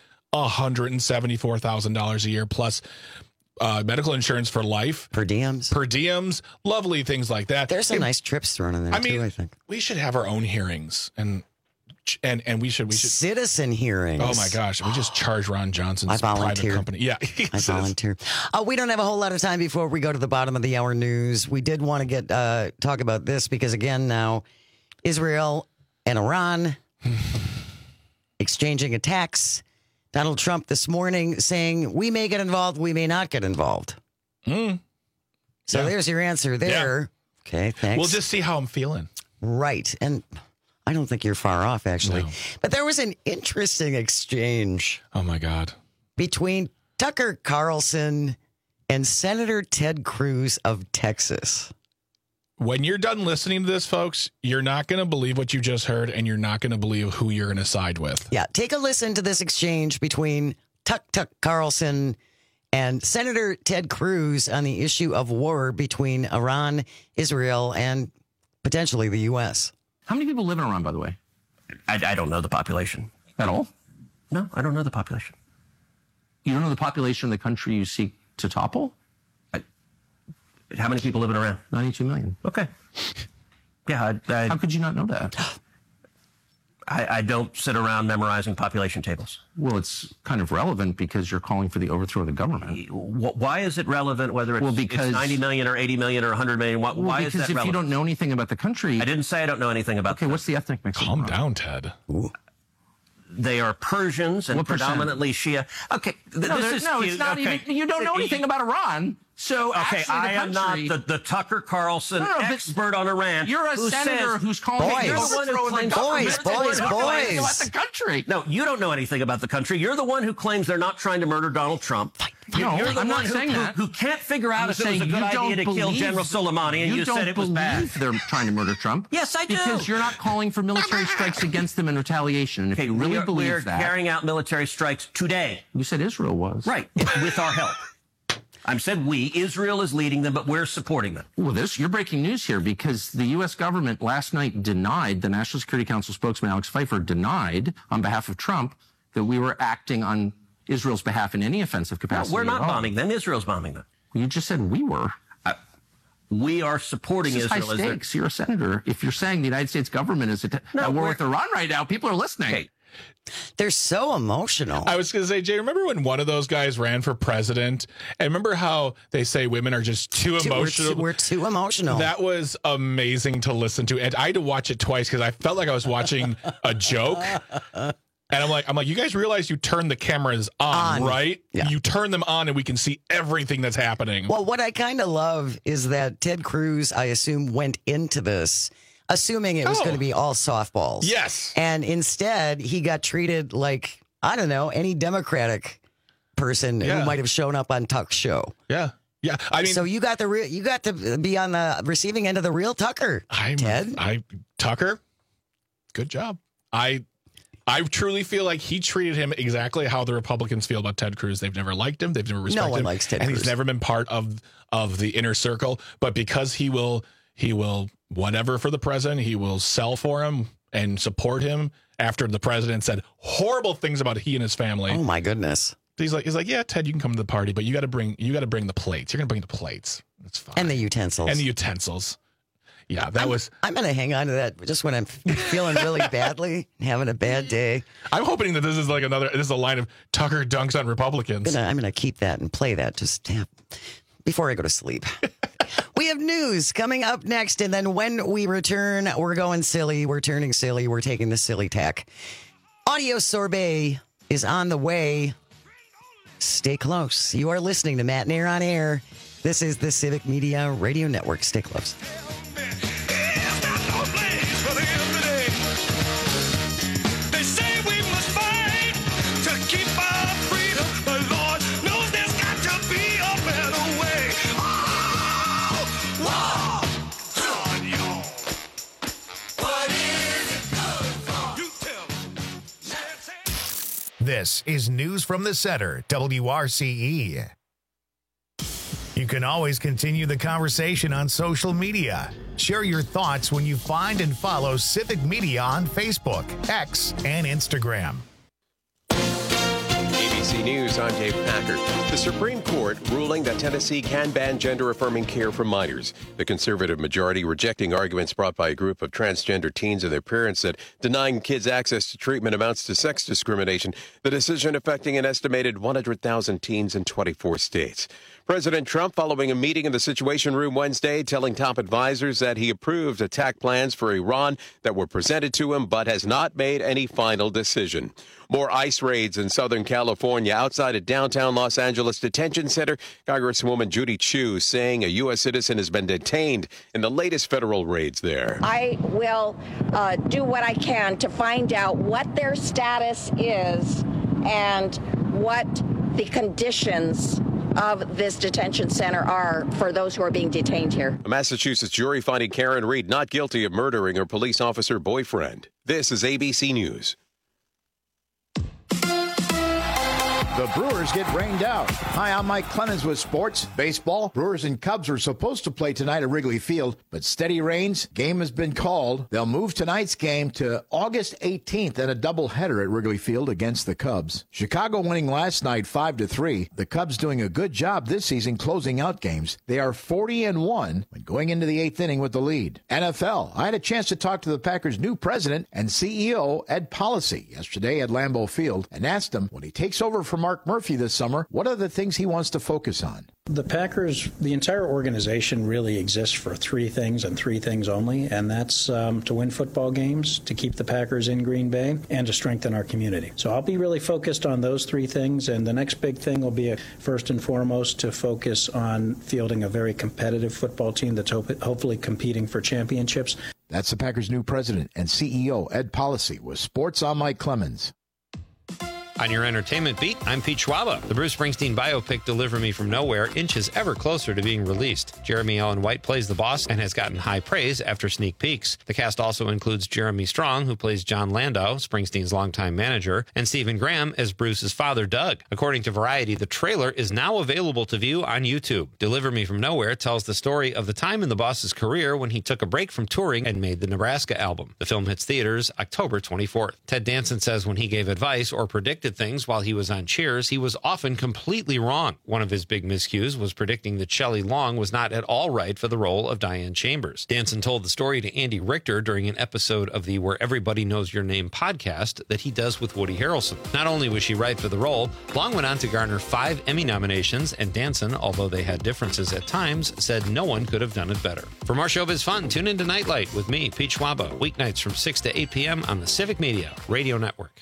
[SPEAKER 21] $174,000 a year plus medical insurance for life.
[SPEAKER 20] Per diems.
[SPEAKER 21] Lovely things like that.
[SPEAKER 20] There's some nice trips thrown in there, too, I think.
[SPEAKER 21] We should have our own hearings and we should
[SPEAKER 20] citizen hearings.
[SPEAKER 21] Oh my gosh, we just charge Ron Johnson's private company. Yeah,
[SPEAKER 20] I volunteer. We don't have a whole lot of time before we go to the bottom of the hour news. We did want to talk about this because again now, Israel and Iran exchanging attacks. Donald Trump this morning saying we may get involved, we may not get involved. So there's your answer there. Yeah. Okay, thanks.
[SPEAKER 21] We'll just see how I'm feeling.
[SPEAKER 20] Right, and I don't think you're far off, actually. No. But there was an interesting exchange.
[SPEAKER 21] Oh, my God.
[SPEAKER 20] Between Tucker Carlson and Senator Ted Cruz of Texas.
[SPEAKER 21] When you're done listening to this, folks, you're not going to believe what you just heard, and you're not going to believe who you're going to side with.
[SPEAKER 20] Yeah, take a listen to this exchange between Tuck Carlson and Senator Ted Cruz on the issue of war between Iran, Israel, and potentially the U.S.
[SPEAKER 2] How many people live in Iran, by the way? I don't know the population. At all? No, I don't know the population. You don't know the population of the country you seek to topple? How many people live in Iran? 92 million. Okay. Yeah. How could you not know that? I don't sit around memorizing population tables. Well, it's kind of relevant because you're calling for the overthrow of the government. Why is it relevant whether it's 90 million or 80 million or 100 million? Why is that relevant? Because if you don't know anything about the country... I didn't say I don't know anything about the country. What's the ethnic mix?
[SPEAKER 21] Calm down, Ted.
[SPEAKER 20] Ooh.
[SPEAKER 2] They are Persians and predominantly Shia. Okay, this is cute. It's not even... You don't know anything about Iran. So okay, I am not the Tucker Carlson expert on Iran. You're a senator who's calling
[SPEAKER 20] boys,
[SPEAKER 2] about the country. No, you don't know anything about the country. You're the one who claims they're not trying to murder Donald Trump.
[SPEAKER 20] No,
[SPEAKER 2] you're the
[SPEAKER 20] I'm
[SPEAKER 2] one
[SPEAKER 20] not saying that.
[SPEAKER 2] Who can't figure out if it was a good idea to kill General Soleimani, and you said it was bad.
[SPEAKER 15] They're trying to murder Trump.
[SPEAKER 2] Yes, I do.
[SPEAKER 15] Because you're not calling for military strikes against them in retaliation. And if you really believe that,
[SPEAKER 2] we're carrying out military strikes today.
[SPEAKER 15] You said Israel was
[SPEAKER 2] right with our help. I said we. Israel is leading them, but we're supporting them.
[SPEAKER 15] Well, you're breaking news here because the U.S. government last night denied, the National Security Council spokesman Alex Pfeiffer denied on behalf of Trump that we were acting on Israel's behalf in any offensive capacity.
[SPEAKER 2] No, we're not bombing them. Israel's bombing them.
[SPEAKER 15] You just said we were.
[SPEAKER 2] We are supporting Israel.
[SPEAKER 15] High stakes. You're a senator. If you're saying the United States government is at war with Iran right now, people are listening.
[SPEAKER 2] Okay.
[SPEAKER 20] They're so emotional.
[SPEAKER 21] I was going to say, Jay, remember when one of those guys ran for president? And remember how they say women are just too emotional?
[SPEAKER 20] We're too emotional.
[SPEAKER 21] That was amazing to listen to. And I had to watch it twice because I felt like I was watching a joke. And I'm like, you guys realize you turn the cameras on, right?
[SPEAKER 20] Yeah.
[SPEAKER 21] You turn them on and we can see everything that's happening.
[SPEAKER 20] Well, what I kind of love is that Ted Cruz, I assume, went into this assuming it was going to be all softballs.
[SPEAKER 21] Yes.
[SPEAKER 20] And instead, he got treated like, I don't know, any Democratic person who might have shown up on Tuck's show.
[SPEAKER 21] Yeah. Yeah. I mean,
[SPEAKER 20] so you got to be on the receiving end of the real Tucker, Ted.
[SPEAKER 21] Tucker, good job. I truly feel like he treated him exactly how the Republicans feel about Ted Cruz. They've never liked him. They've never respected him.
[SPEAKER 20] No one likes Ted
[SPEAKER 21] Cruz.
[SPEAKER 20] And
[SPEAKER 21] he's never been part of the inner circle. But because he will whatever for the president, he will sell for him and support him after the president said horrible things about he and his family.
[SPEAKER 20] Oh my goodness.
[SPEAKER 21] He's like, yeah, Ted, you can come to the party, but you got to bring the plates. You're going to bring the plates. That's fine.
[SPEAKER 20] And the utensils.
[SPEAKER 21] Yeah,
[SPEAKER 20] I'm going to hang on to that just when I'm feeling really badly, having a bad day.
[SPEAKER 21] I'm hoping that this is a line of Tucker dunks on Republicans.
[SPEAKER 20] I'm going to keep that and play that just before I go to sleep. We have news coming up next, and then when we return, we're going silly. We're turning silly. We're taking the silly tack. Audio Sorbet is on the way. Stay close. You are listening to Matt Nair on Air. This is the Civic Media Radio Network. Stay close.
[SPEAKER 1] This is News from the Center, WRCE. You can always continue the conversation on social media. Share your thoughts when you find and follow Civic Media on Facebook, X, and Instagram.
[SPEAKER 4] ABC News, I'm Dave Packard. The Supreme Court ruling that Tennessee can ban gender-affirming care for minors. The conservative majority rejecting arguments brought by a group of transgender teens and their parents that denying kids access to treatment amounts to sex discrimination. The decision affecting an estimated 100,000 teens in 24 states. President Trump following a meeting in the Situation Room Wednesday, telling top advisors that he approved attack plans for Iran that were presented to him, but has not made any final decision. More ICE raids in Southern California outside a downtown Los Angeles detention center. Congresswoman Judy Chu saying a U.S. citizen has been detained in the latest federal raids there.
[SPEAKER 6] I will do what I can to find out what their status is and what the conditions of this detention center are for those who are being detained here.
[SPEAKER 4] A Massachusetts jury finding Karen Reed not guilty of murdering her police officer boyfriend. This is ABC News.
[SPEAKER 13] The Brewers get rained out. Hi, I'm Mike Clemens with sports. Baseball, Brewers and Cubs are supposed to play tonight at Wrigley Field, but steady rains. Game has been called. They'll move tonight's game to August 18th and a doubleheader at Wrigley Field against the Cubs. Chicago winning last night 5-3. The Cubs doing a good job this season closing out games. They are 40-1 when going into the 8th inning with the lead. NFL. I had a chance to talk to the Packers' new president and CEO, Ed Policy, yesterday at Lambeau Field and asked him when he takes over from Mark Murphy this summer, what are the things he wants to focus on?
[SPEAKER 14] The Packers, the entire organization really exists for three things and three things only, and that's to win football games, to keep the Packers in Green Bay, and to strengthen our community. So I'll be really focused on those three things, and the next big thing will be, first and foremost, to focus on fielding a very competitive football team that's hopefully competing for championships.
[SPEAKER 13] That's the Packers' new president and CEO, Ed Policy, with Sports. I'm Mike Clemens.
[SPEAKER 16] On your entertainment beat, I'm Pete Schwaba. The Bruce Springsteen biopic Deliver Me From Nowhere inches ever closer to being released. Jeremy Allen White plays the boss and has gotten high praise after sneak peeks. The cast also includes Jeremy Strong, who plays John Landau, Springsteen's longtime manager, and Stephen Graham as Bruce's father, Doug. According to Variety, the trailer is now available to view on YouTube. Deliver Me From Nowhere tells the story of the time in the boss's career when he took a break from touring and made the Nebraska album. The film hits theaters October 24th. Ted Danson says when he gave advice or predicted things while he was on Cheers, he was often completely wrong. One of his big miscues was predicting that Shelley Long was not at all right for the role of Diane Chambers. Danson told the story to Andy Richter during an episode of the Where Everybody Knows Your Name podcast that he does with Woody Harrelson. Not only was she right for the role, Long went on to garner 5 Emmy nominations, and Danson, although they had differences at times, said no one could have done it better. For more showbiz fun, tune into Nightlight with me, Pete Schwaba, weeknights from 6 to 8 p.m. on the Civic Media Radio Network.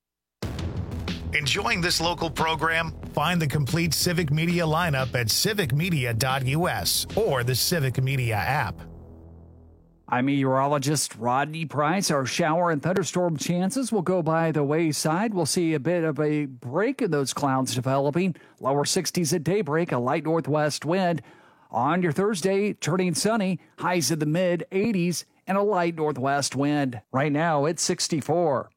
[SPEAKER 1] Enjoying this local program? Find the complete Civic Media lineup at civicmedia.us or the Civic Media app.
[SPEAKER 15] I'm meteorologist Rodney Price. Our shower and thunderstorm chances will go by the wayside. We'll see a bit of a break in those clouds developing. Lower 60s at daybreak, a light northwest wind. On your Thursday, turning sunny, highs in the mid-80s, and a light northwest wind. Right now, it's 64.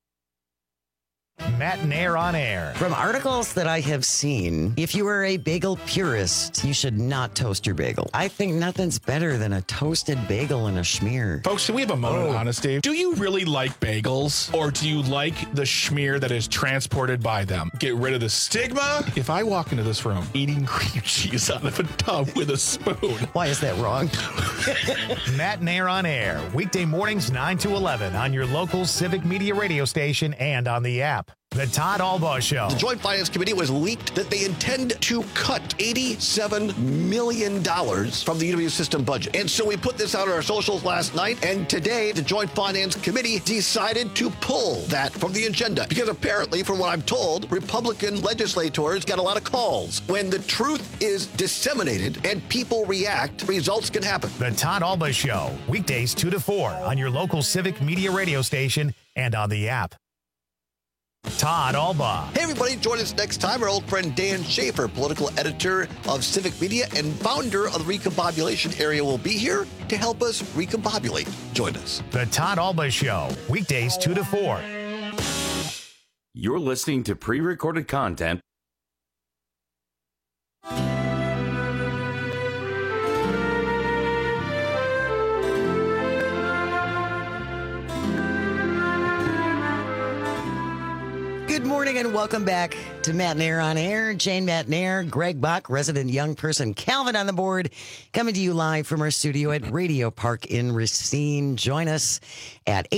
[SPEAKER 1] Matt and Air on Air.
[SPEAKER 20] From articles that I have seen, if you are a bagel purist, you should not toast your bagel. I think nothing's better than a toasted bagel and a schmear.
[SPEAKER 21] Folks, can we have a moment of honesty? Do you really like bagels, or do you like the schmear that is transported by them? Get rid of the stigma. If I walk into this room eating cream cheese out of a tub with a spoon.
[SPEAKER 20] Why is that wrong?
[SPEAKER 1] Matt and Air on Air. Weekday mornings 9 to 11 on your local Civic Media radio station and on the app. The Todd Albaugh Show.
[SPEAKER 7] The Joint Finance Committee was leaked that they intend to cut $87 million from the UW system budget. And so we put this out on our socials last night, and today the Joint Finance Committee decided to pull that from the agenda. Because apparently, from what I'm told, Republican legislators got a lot of calls. When the truth is disseminated and people react, results can happen.
[SPEAKER 1] The Todd Albaugh Show. Weekdays 2 to 4 on your local Civic Media radio station and on the app. Todd Albaugh.
[SPEAKER 7] Hey, everybody, join us next time. Our old friend Dan Schaefer, political editor of Civic Media and founder of the Recombobulation Area, will be here to help us recombobulate. Join us.
[SPEAKER 1] The Todd Albaugh Show, weekdays 2 to 4.
[SPEAKER 19] You're listening to pre-recorded content.
[SPEAKER 20] Good morning and welcome back to Matt and Air on Air. Jane Matt and Air, Greg Bach, resident young person, Calvin on the board, coming to you live from our studio at Radio Park in Racine. Join us at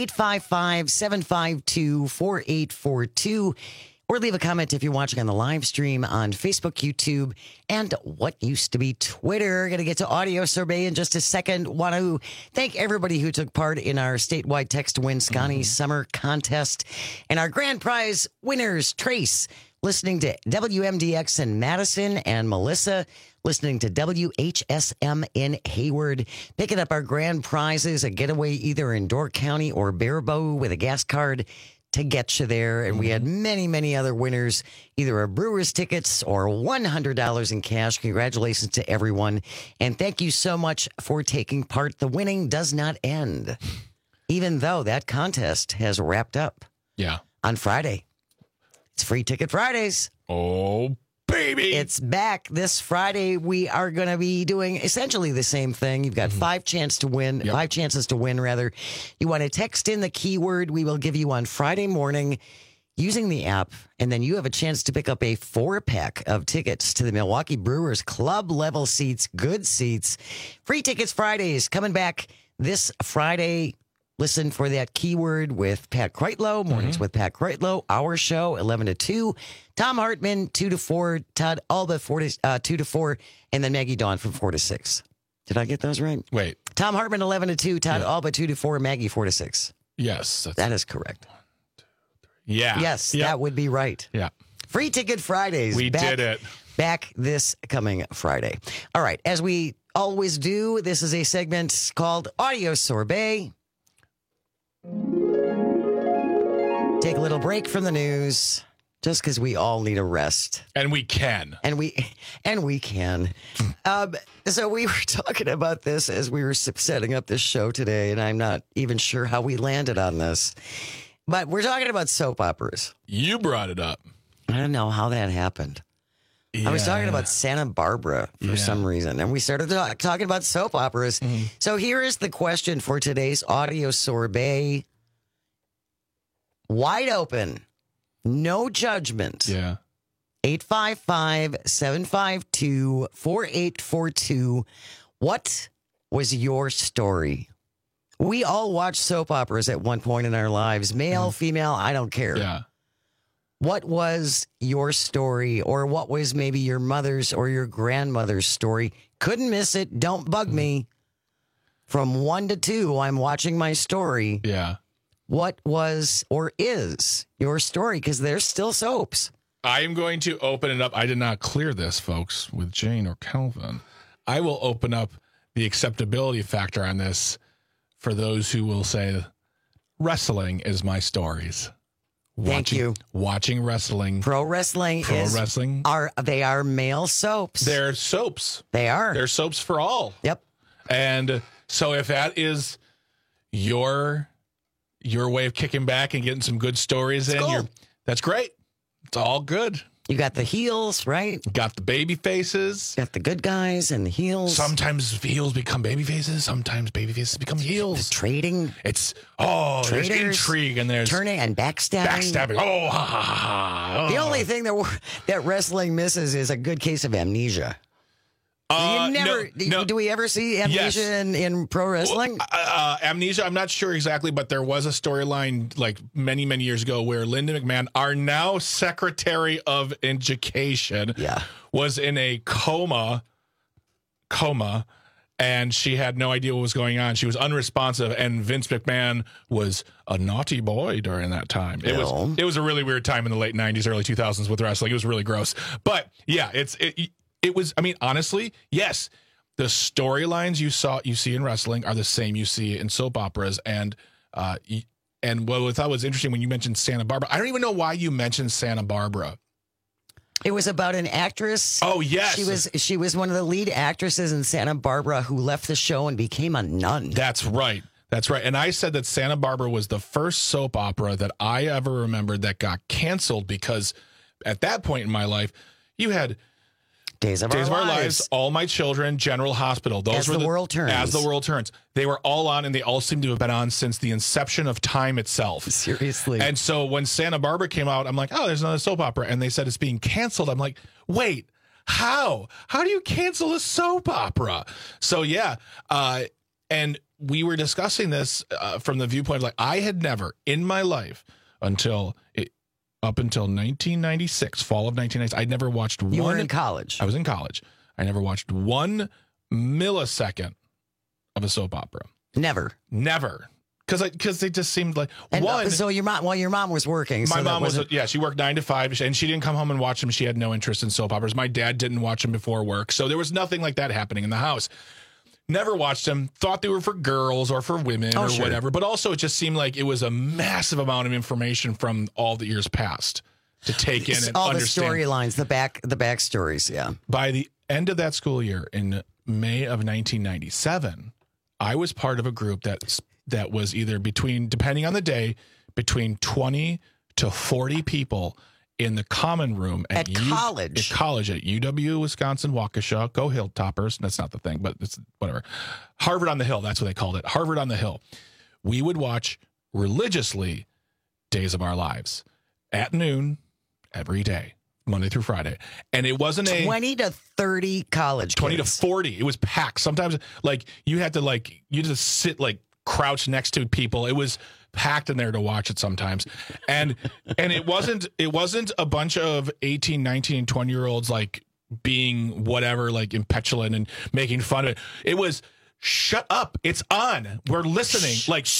[SPEAKER 20] 855-752-4842 or leave a comment if you're watching on the live stream on Facebook, YouTube, and what used to be Twitter. Going to get to audio survey in just a second. Want to thank everybody who took part in our statewide text to win Scotty Summer Contest. And our grand prize winners, Trace, listening to WMDX in Madison, and Melissa, listening to WHSM in Hayward. Picking up our grand prizes, a getaway either in Door County or Baraboo with a gas card to get you there. And we had many, many other winners, either a Brewers tickets or $100 in cash. Congratulations to everyone. And thank you so much for taking part. The winning does not end, even though that contest has wrapped up.
[SPEAKER 21] Yeah.
[SPEAKER 20] On Friday. It's Free Ticket Fridays.
[SPEAKER 21] Oh, baby.
[SPEAKER 20] It's back this Friday. We are going to be doing essentially the same thing. You've got five chances to win, rather. You want to text in the keyword we will give you on Friday morning using the app, and then you have a chance to pick up a 4-pack of tickets to the Milwaukee Brewers club level seats, good seats. Free Tickets Fridays coming back this Friday. Listen for that keyword with Pat Kreitlow. Mornings with Pat Kreitlow. Our show, 11 to 2. Tom Hartman, 2 to 4. Todd Alba, 2 to 4. And then Maggie Dawn from 4 to 6. Did I get those right?
[SPEAKER 21] Wait.
[SPEAKER 20] Tom Hartman, 11 to 2. Todd Alba, 2 to 4. Maggie, 4 to 6.
[SPEAKER 21] Yes.
[SPEAKER 20] That is correct.
[SPEAKER 21] 1, 2, 3. Yeah.
[SPEAKER 20] Yes, that would be right.
[SPEAKER 21] Yeah.
[SPEAKER 20] Free Ticket Fridays.
[SPEAKER 21] We did it.
[SPEAKER 20] Back this coming Friday. All right. As we always do, this is a segment called Audio Sorbet. Take a little break from the news just because we all need a rest.
[SPEAKER 21] And we can.
[SPEAKER 20] And we can. So we were talking about this as we were setting up this show today, and I'm not even sure how we landed on this. But we're talking about soap operas.
[SPEAKER 21] You brought it up.
[SPEAKER 20] I don't know how that happened. I was talking about Santa Barbara for some reason, and we started talking about soap operas. So here is the question for today's Audio Sorbet. Wide open. No judgment.
[SPEAKER 21] Yeah.
[SPEAKER 20] 855-752-4842. What was your story? We all watch soap operas at one point in our lives. Male, female, I don't care.
[SPEAKER 21] Yeah.
[SPEAKER 20] What was your story, or what was maybe your mother's or your grandmother's story? Couldn't miss it. Don't bug me. From 1 to 2, I'm watching my story.
[SPEAKER 21] Yeah.
[SPEAKER 20] What was or is your story? Because there's still soaps.
[SPEAKER 21] I am going to open it up. I did not clear this, folks, with Jane or Calvin. I will open up the acceptability factor on this for those who will say wrestling is my stories.
[SPEAKER 20] Thank you.
[SPEAKER 21] Watching wrestling.
[SPEAKER 20] Pro wrestling they are male soaps.
[SPEAKER 21] They're soaps.
[SPEAKER 20] They are.
[SPEAKER 21] They're soaps for all.
[SPEAKER 20] Yep.
[SPEAKER 21] And so if that is your way of kicking back and getting some good stories that's great. It's all good.
[SPEAKER 20] You got the heels, right?
[SPEAKER 21] Got the baby faces.
[SPEAKER 20] Got the good guys and the heels.
[SPEAKER 21] Sometimes heels become baby faces. Sometimes baby faces become heels.
[SPEAKER 20] The trading.
[SPEAKER 21] There's intrigue and there's
[SPEAKER 20] turning and backstabbing. The only thing that wrestling misses is a good case of amnesia. Do we ever see amnesia in pro wrestling?
[SPEAKER 21] Amnesia, I'm not sure exactly, but there was a storyline like many, many years ago where Linda McMahon, our now Secretary of Education, was in a coma, and she had no idea what was going on. She was unresponsive, and Vince McMahon was a naughty boy during that time. It was a really weird time in the late 90s, early 2000s with wrestling. It was really gross. But yeah, it was, I mean, honestly, yes, the storylines you see in wrestling are the same you see in soap operas. And what I thought was interesting when you mentioned Santa Barbara, I don't even know why you mentioned Santa Barbara.
[SPEAKER 20] It was about an actress.
[SPEAKER 21] Oh, yes.
[SPEAKER 20] She was one of the lead actresses in Santa Barbara who left the show and became a nun.
[SPEAKER 21] That's right. That's right. And I said that Santa Barbara was the first soap opera that I ever remembered that got canceled because at that point in my life, you had
[SPEAKER 20] Days of Our Lives,
[SPEAKER 21] All My Children, General Hospital. Those were
[SPEAKER 20] the World Turns.
[SPEAKER 21] As the World Turns. They were all on, and they all seem to have been on since the inception of time itself.
[SPEAKER 20] Seriously.
[SPEAKER 21] And so when Santa Barbara came out, I'm like, oh, there's another soap opera. And they said it's being canceled. I'm like, wait, how? How do you cancel a soap opera? So, yeah. And we were discussing this from the viewpoint of like, I had never in my life up until 1996, fall of 1996, I'd never watched one.
[SPEAKER 20] You were in college.
[SPEAKER 21] I was in college. I never watched 1 millisecond of a soap opera.
[SPEAKER 20] Never.
[SPEAKER 21] Because they just seemed like
[SPEAKER 20] So your mom was working.
[SPEAKER 21] My mom was she worked 9 to 5, and she didn't come home and watch them. She had no interest in soap operas. My dad didn't watch them before work, so there was nothing like that happening in the house. Never watched them, thought they were for girls or for women whatever. But also it just seemed like it was a massive amount of information from all the years past to take in and
[SPEAKER 20] all
[SPEAKER 21] understand.
[SPEAKER 20] All the storylines, the backstories, yeah.
[SPEAKER 21] By the end of that school year, in May of 1997, I was part of a group that was either depending on the day, between 20 to 40 people in the common room at college. At college at UW, Wisconsin, Waukesha. Go Hilltoppers. That's not the thing, but it's whatever. Harvard on the Hill. That's what they called it. Harvard on the Hill. We would watch religiously Days of Our Lives at noon every day, Monday through Friday. And it wasn't
[SPEAKER 20] 20 to 30 college
[SPEAKER 21] 20
[SPEAKER 20] kids.
[SPEAKER 21] to 40. It was packed. Sometimes you had to sit crouch next to people. It was packed in there to watch it sometimes. And it wasn't a bunch of 18, 19, 20-year-olds being whatever, impetulant and making fun of it. It was shut up. It's on. We're listening.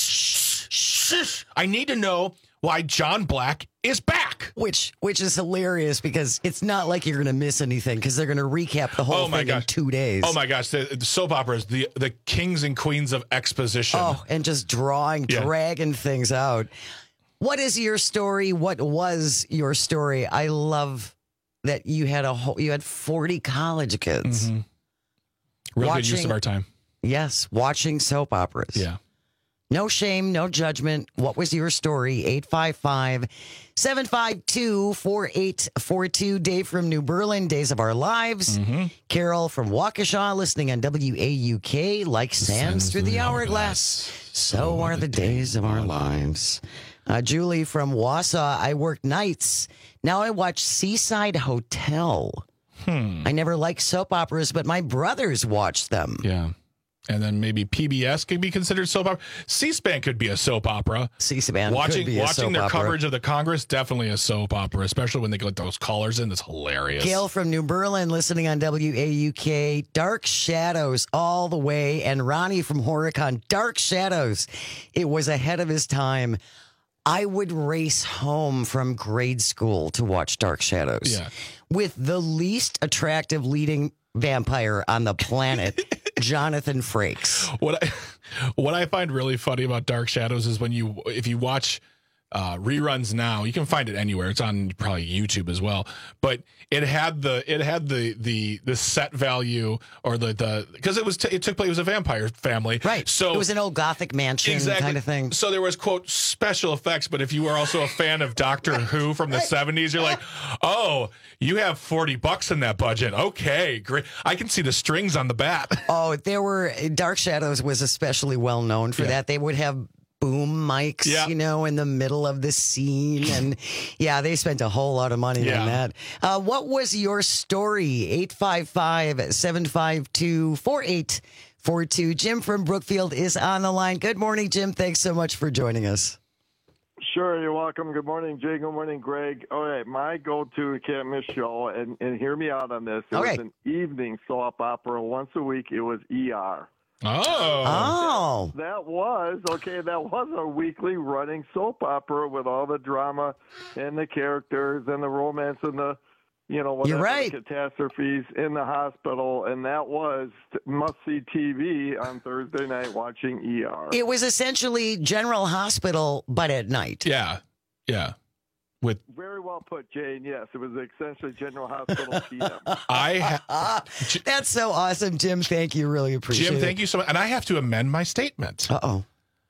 [SPEAKER 21] Shh. I need to know why John Black is back.
[SPEAKER 20] Which is hilarious because it's not like you're going to miss anything because they're going to recap the whole thing in 2 days.
[SPEAKER 21] Oh, my gosh. The soap operas, the kings and queens of exposition.
[SPEAKER 20] Oh, and just dragging things out. What is your story? What was your story? I love that you had 40 college kids.
[SPEAKER 21] Mm-hmm. Real good use of our time.
[SPEAKER 20] Yes, watching soap operas.
[SPEAKER 21] Yeah.
[SPEAKER 20] No shame, no judgment. What was your story? 855-752-4842. Dave from New Berlin, Days of Our Lives. Mm-hmm. Carol from Waukesha, listening on WAUK. Like sands through the hourglass, so are the days of our lives. Julie from Wausau, I work nights. Now I watch Seaside Hotel. I never liked soap operas, but my brothers watched them.
[SPEAKER 21] Yeah. And then maybe PBS could be considered soap opera. C-SPAN could be a soap opera.
[SPEAKER 20] C-SPAN
[SPEAKER 21] watching
[SPEAKER 20] could be a soap
[SPEAKER 21] Watching their
[SPEAKER 20] opera.
[SPEAKER 21] coverage of the Congress, definitely a soap opera, especially when they get those callers in. That's hilarious.
[SPEAKER 20] Gail from New Berlin, listening on WAUK. Dark Shadows all the way. And Ronnie from Horicon, Dark Shadows. It was ahead of his time. I would race home from grade school to watch Dark Shadows.
[SPEAKER 21] Yeah.
[SPEAKER 20] With the least attractive leading vampire on the planet, Jonathan Frakes.
[SPEAKER 21] What I find really funny about Dark Shadows is if you watch reruns now, you can find it anywhere. It's on probably YouTube as well. But it had the set value or because it took place. It was a vampire family,
[SPEAKER 20] right?
[SPEAKER 21] So
[SPEAKER 20] it was an old Gothic mansion kind of thing.
[SPEAKER 21] So there was quote special effects. But if you were also a fan of Doctor Who from the 70s, you're like, oh, you have $40 in that budget. Okay, great. I can see the strings on the bat.
[SPEAKER 20] Oh, Dark Shadows was especially well known for that. They would have boom mics, in the middle of the scene. And they spent a whole lot of money on that. What was your story? 855-752-4842. Jim from Brookfield is on the line. Good morning, Jim. Thanks so much for joining us.
[SPEAKER 3] Sure, you're welcome. Good morning, Jay. Good morning, Greg. All right, my go-to can't miss show, and hear me out on this. It was an evening soap opera once a week. It was ER.
[SPEAKER 21] Oh.
[SPEAKER 3] That was a weekly running soap opera with all the drama and the characters and the romance and the, whatever the catastrophes in the hospital. And that was must-see TV on Thursday night watching ER.
[SPEAKER 20] It was essentially General Hospital, but at night.
[SPEAKER 21] Yeah.
[SPEAKER 3] Very well put, Jane. Yes, it was essentially General Hospital PM.
[SPEAKER 20] That's so awesome, Jim. Thank you. Really appreciate it.
[SPEAKER 21] Jim, thank you so much. And I have to amend my statement.
[SPEAKER 20] Uh-oh.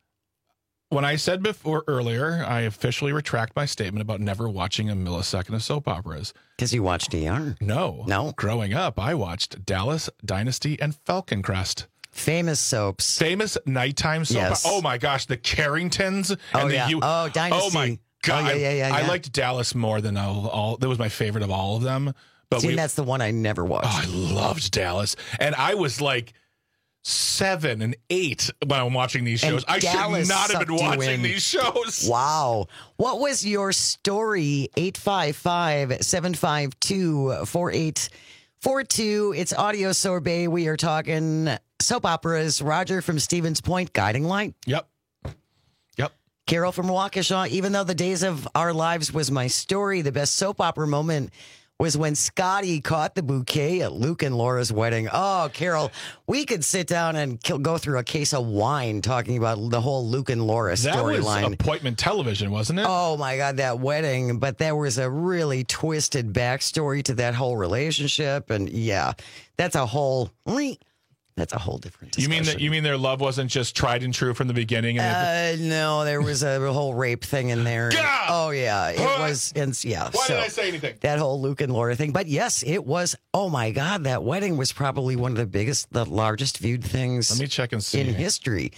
[SPEAKER 21] when I said before earlier, I officially retract my statement about never watching a millisecond of soap operas.
[SPEAKER 20] Because you watched ER?
[SPEAKER 21] No. Growing up, I watched Dallas, Dynasty, and Falcon Crest.
[SPEAKER 20] Famous soaps.
[SPEAKER 21] Famous nighttime soap.
[SPEAKER 20] Yes.
[SPEAKER 21] Oh my gosh, the Carringtons. And
[SPEAKER 20] Dynasty.
[SPEAKER 21] Oh my God.
[SPEAKER 20] Yeah.
[SPEAKER 21] I liked Dallas more than all. That was my favorite of all of them. But
[SPEAKER 20] that's the one I never watched.
[SPEAKER 21] Oh, I loved Dallas. And I was like 7 and 8 when I'm watching these shows. I should not have been watching these shows.
[SPEAKER 20] Wow. What was your story? 855-752-4842. It's Audio Sorbet. We are talking soap operas. Roger from Stevens Point, Guiding Light.
[SPEAKER 21] Yep.
[SPEAKER 20] Carol from Waukesha. Even though The Days of Our Lives was my story, the best soap opera moment was when Scotty caught the bouquet at Luke and Laura's wedding. Oh, Carol, we could sit down and go through a case of wine talking about the whole Luke and Laura storyline.
[SPEAKER 21] That was appointment television, wasn't it?
[SPEAKER 20] Oh, my God, that wedding. But there was a really twisted backstory to that whole relationship. And yeah, that's a whole different discussion.
[SPEAKER 21] You mean their love wasn't just tried and true from the beginning?
[SPEAKER 20] No, there was a whole rape thing in there.
[SPEAKER 21] God!
[SPEAKER 20] Oh yeah, it was. And yeah.
[SPEAKER 21] Why did I say anything?
[SPEAKER 20] That whole Luke and Laura thing. But yes, it was. Oh my God, that wedding was probably one of the largest viewed things.
[SPEAKER 21] Let me check and see
[SPEAKER 20] in history.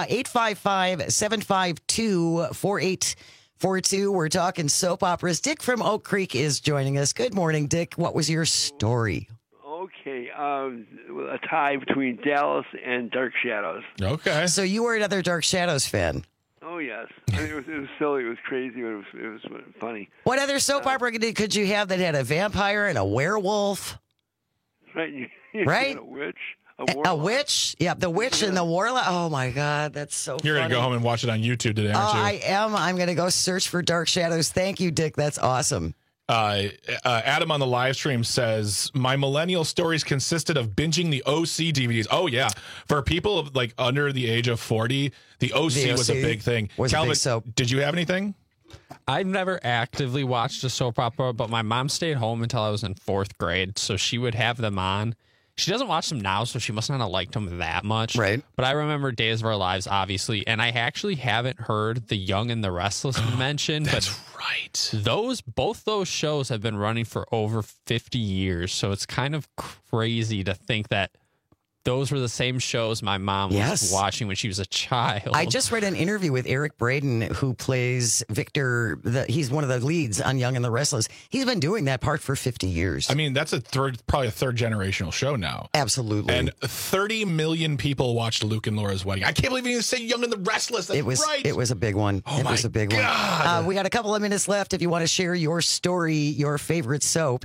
[SPEAKER 20] 855-752-4842. We're talking soap operas. Dick from Oak Creek is joining us. Good morning, Dick. What was your story?
[SPEAKER 8] Okay, a tie between Dallas and Dark Shadows.
[SPEAKER 21] Okay.
[SPEAKER 20] So you were another Dark Shadows fan.
[SPEAKER 8] Oh, yes. I mean, it was silly, it was crazy, but it was funny.
[SPEAKER 20] What other soap opera could you have that had a vampire and a werewolf?
[SPEAKER 8] Right?
[SPEAKER 20] Right?
[SPEAKER 8] A witch.
[SPEAKER 20] A witch? Yeah, the witch and the warlock. Oh, my God, that's so
[SPEAKER 21] You're going to go home and watch it on YouTube today, aren't you?
[SPEAKER 20] I am. I'm going to go search for Dark Shadows. Thank you, Dick. That's awesome.
[SPEAKER 21] Adam on the live stream says, my millennial stories consisted of binging the OC DVDs. Oh, yeah. For people like under the age of 40, the OC was a big thing. Calvin, did you have anything?
[SPEAKER 9] I've never actively watched a soap opera, but my mom stayed home until I was in 4th grade, so she would have them on. She doesn't watch them now, so she must not have liked them that much.
[SPEAKER 20] Right.
[SPEAKER 9] But I remember Days of Our Lives, obviously, and I actually haven't heard The Young and the Restless mentioned.
[SPEAKER 21] That's
[SPEAKER 9] but
[SPEAKER 21] right.
[SPEAKER 9] Both those shows have been running for over 50 years, so it's kind of crazy to think that those were the same shows my mom was watching when she was a child.
[SPEAKER 20] I just read an interview with Eric Braeden, who plays Victor. He's one of the leads on Young and the Restless. He's been doing that part for 50 years.
[SPEAKER 21] I mean, that's probably a third generational show now.
[SPEAKER 20] Absolutely.
[SPEAKER 21] And 30 million people watched Luke and Laura's wedding. I can't believe you didn't say Young and the Restless. That's right.
[SPEAKER 20] It was a big one.
[SPEAKER 21] Oh,
[SPEAKER 20] it was a big
[SPEAKER 21] God.
[SPEAKER 20] one. We got a couple of minutes left. If you want to share your story, your favorite soap,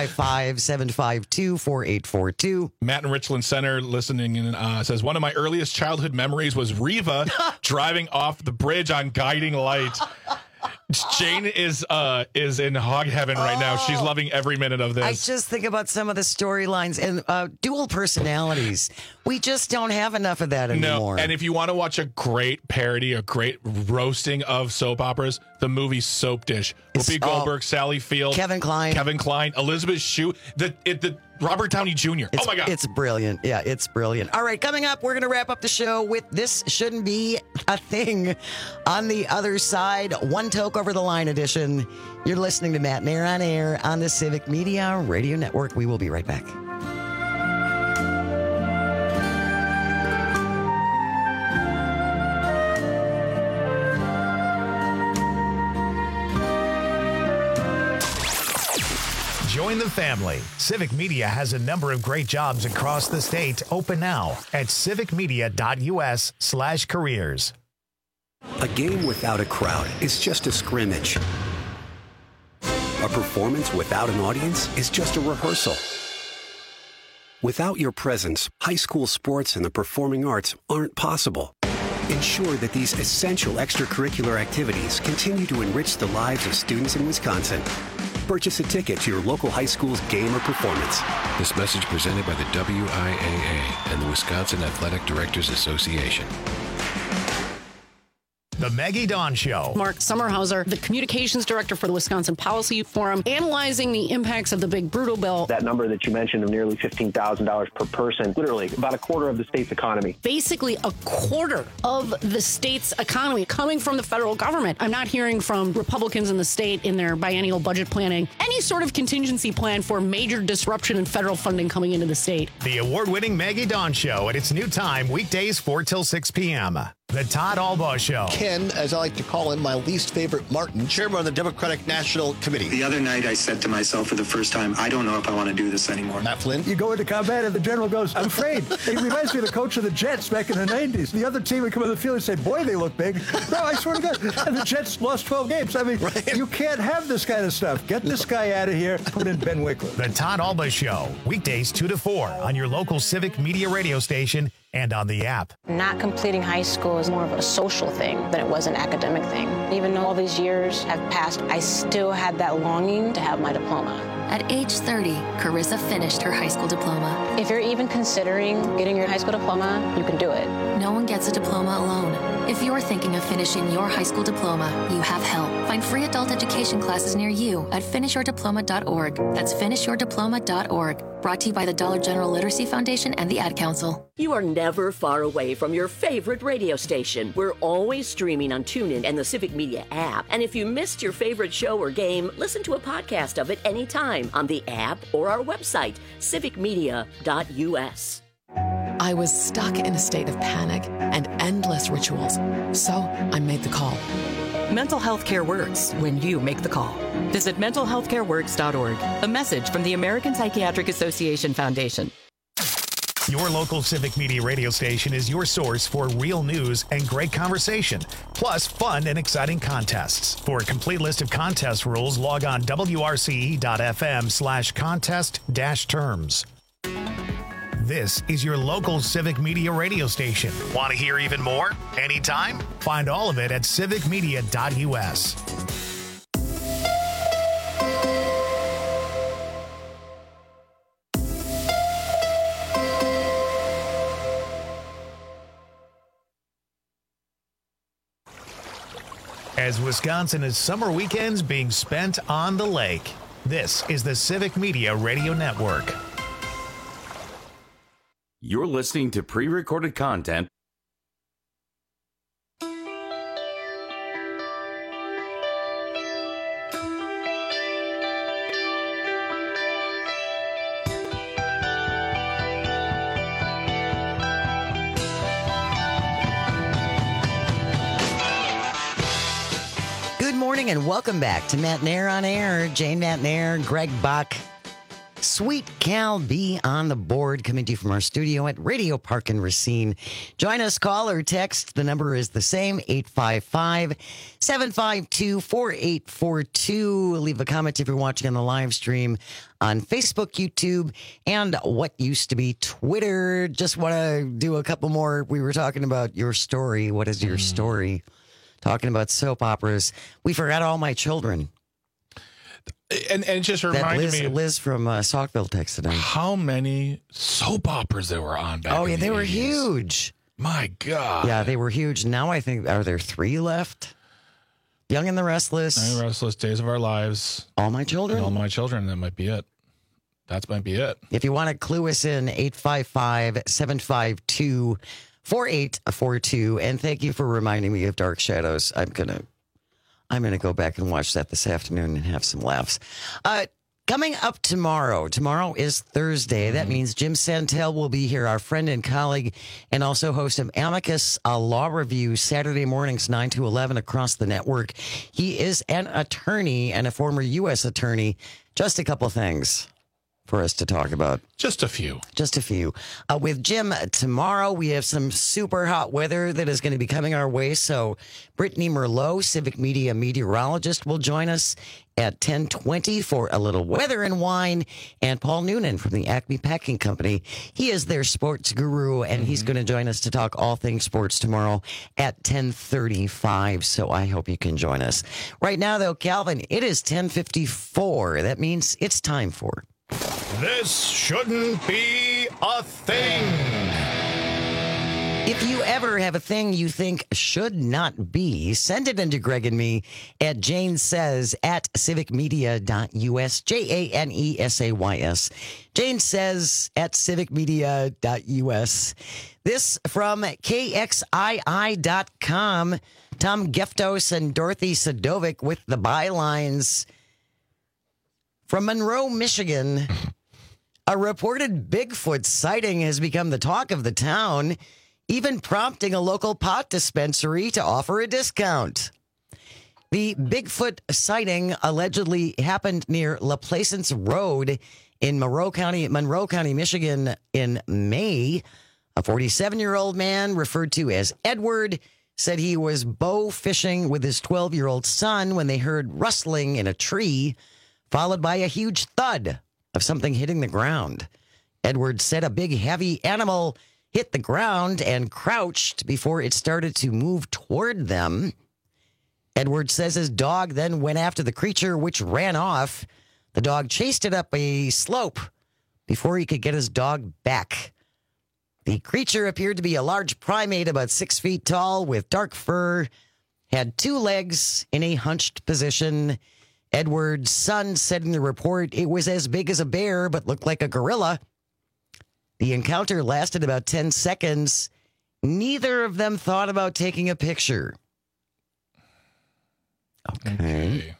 [SPEAKER 20] 855-752-4842.
[SPEAKER 21] Matt in Richland Center listening in says, one of my earliest childhood memories was Reva driving off the bridge on Guiding Light. Jane is in hog heaven right now. She's loving every minute of this.
[SPEAKER 20] I just think about some of the storylines and dual personalities. We just don't have enough of that anymore.
[SPEAKER 21] No, and if you want to watch a great parody, a great roasting of soap operas, the movie Soap Dish. Whoopi Goldberg, Sally Field,
[SPEAKER 20] Kevin Kline,
[SPEAKER 21] Elizabeth Shue, the Robert Downey Jr. Oh my God.
[SPEAKER 20] It's brilliant. Yeah, it's brilliant. All right, coming up, we're going to wrap up the show with This Shouldn't Be a Thing. On the other side, One Toke Over the Line edition. You're listening to Matt Mayer on Air on the Civic Media Radio Network. We will be right back.
[SPEAKER 1] Join the family. Civic Media has a number of great jobs across the state open now at civicmedia.us/careers.
[SPEAKER 10] A game without a crowd is just a scrimmage. A performance without an audience is just a rehearsal. Without your presence, high school sports and the performing arts aren't possible. Ensure that these essential extracurricular activities continue to enrich the lives of students in Wisconsin. Purchase a ticket to your local high school's game or performance.
[SPEAKER 11] This message presented by the WIAA and the Wisconsin Athletic Directors Association.
[SPEAKER 1] The Maggie Dawn Show.
[SPEAKER 5] Mark Sommerhauser, the communications director for the Wisconsin Policy Forum, analyzing the impacts of the big brutal bill.
[SPEAKER 12] That number that you mentioned of nearly $15,000 per person, literally about a quarter of the state's economy.
[SPEAKER 5] Basically a quarter of the state's economy coming from the federal government. I'm not hearing from Republicans in the state in their biennial budget planning any sort of contingency plan for major disruption in federal funding coming into the state.
[SPEAKER 1] The award-winning Maggie Dawn Show at its new time, weekdays 4 till 6 p.m. The Todd Albaugh Show.
[SPEAKER 7] Ken, as I like to call him, my least favorite Martin, chairman of the Democratic National Committee.
[SPEAKER 17] The other night I said to myself for the first time, I don't know if I want to do this anymore.
[SPEAKER 7] Matt Flynn.
[SPEAKER 18] You go into combat and the general goes, I'm afraid. He reminds me of the coach of the Jets back in the 90s. The other team would come on the field and say, boy, they look big. No, I swear to God. And the Jets lost 12 games. I mean, You can't have this kind of stuff. Get this guy out of here. Put in Ben Wickler.
[SPEAKER 1] The Todd Albaugh Show. Weekdays 2 to 4 on your local Civic Media radio station and on the app.
[SPEAKER 22] Not completing high school is more of a social thing than it was an academic thing. Even though all these years have passed, I still had that longing to have my diploma.
[SPEAKER 23] At age 30, Carissa finished her high school diploma.
[SPEAKER 22] If you're even considering getting your high school diploma, you can do it.
[SPEAKER 23] No one gets a diploma alone. If you're thinking of finishing your high school diploma, you have help. Find free adult education classes near you at finishyourdiploma.org. That's finishyourdiploma.org. Brought to you by the Dollar General Literacy Foundation and the Ad Council.
[SPEAKER 27] You are never far away from your favorite radio station. We're always streaming on TuneIn and the Civic Media app. And if you missed your favorite show or game, listen to a podcast of it anytime on the app or our website, civicmedia.us.
[SPEAKER 24] I was stuck in a state of panic and endless rituals, so I made the call.
[SPEAKER 25] Mental health care works when you make the call. Visit mentalhealthcareworks.org. A message from the American Psychiatric Association Foundation.
[SPEAKER 1] Your local Civic Media radio station is your source for real news and great conversation, plus fun and exciting contests. For a complete list of contest rules, log on wrce.fm/contest-terms. This is your local Civic Media radio station. Want to hear even more? Anytime? Find all of it at civicmedia.us. As Wisconsin is summer weekends being spent on the lake, this is the Civic Media Radio Network.
[SPEAKER 19] You're listening to pre-recorded content.
[SPEAKER 20] Good morning and welcome back to Matt Nair on Air. Jane Matt Nair, Greg Buck. Sweet Cal B on the board, coming to you from our studio at Radio Park in Racine. Join us, call or text. The number is the same, 855-752-4842. Leave a comment if you're watching on the live stream on Facebook, YouTube, and what used to be Twitter. Just want to do a couple more. We were talking about your story. What is your story? Talking about soap operas. We forgot All My Children.
[SPEAKER 21] And it just reminded me.
[SPEAKER 20] Liz from Saukville texted in.
[SPEAKER 21] How many soap operas there were on back in the 80s.
[SPEAKER 20] They were huge.
[SPEAKER 21] My God.
[SPEAKER 20] Yeah, they were huge. Now I think, are there 3 left? Young and the Restless.
[SPEAKER 21] Young and the Restless, Days of Our Lives.
[SPEAKER 20] All My Children?
[SPEAKER 21] All My Children. That might be it. That might be it.
[SPEAKER 20] If you want to clue us in, 855-752-4842. And thank you for reminding me of Dark Shadows. I'm gonna go back and watch that this afternoon and have some laughs. Coming up tomorrow. Tomorrow is Thursday. That means Jim Santel will be here, our friend and colleague, and also host of Amicus Law Review, Saturday mornings, 9 to 11 across the network. He is an attorney and a former U.S. attorney. Just a couple things for us to talk about.
[SPEAKER 21] Just a few.
[SPEAKER 20] With Jim tomorrow, we have some super hot weather that is going to be coming our way. So Brittany Merlot, Civic Media meteorologist, will join us at 10:20 for a little weather and wine. And Paul Noonan from the Acme Packing Company. He is their sports guru, and he's going to join us to talk all things sports tomorrow at 10:35. So I hope you can join us. Right now, though, Calvin, it is 10:54. That means it's time for...
[SPEAKER 1] This shouldn't be a thing.
[SPEAKER 20] If you ever have a thing you think should not be, send it into Greg and me at janesays at civicmedia.us, JANESAYS. Jane says at civicmedia.us. This from KXII.com. Tom Geftos and Dorothy Sadovic with the bylines. From Monroe, Michigan, a reported Bigfoot sighting has become the talk of the town, even prompting a local pot dispensary to offer a discount. The Bigfoot sighting allegedly happened near La Plaisance Road in Monroe County, Michigan in May. A 47-year-old man referred to as Edward said he was bow fishing with his 12-year-old son when they heard rustling in a tree, followed by a huge thud of something hitting the ground. Edward said a big, heavy animal hit the ground and crouched before it started to move toward them. Edward says his dog then went after the creature, which ran off. The dog chased it up a slope before he could get his dog back. The creature appeared to be a large primate about 6 feet tall with dark fur, had 2 legs in a hunched position. Edward's son said in the report it was as big as a bear but looked like a gorilla. The encounter lasted about 10 seconds. Neither of them thought about taking a picture. Okay.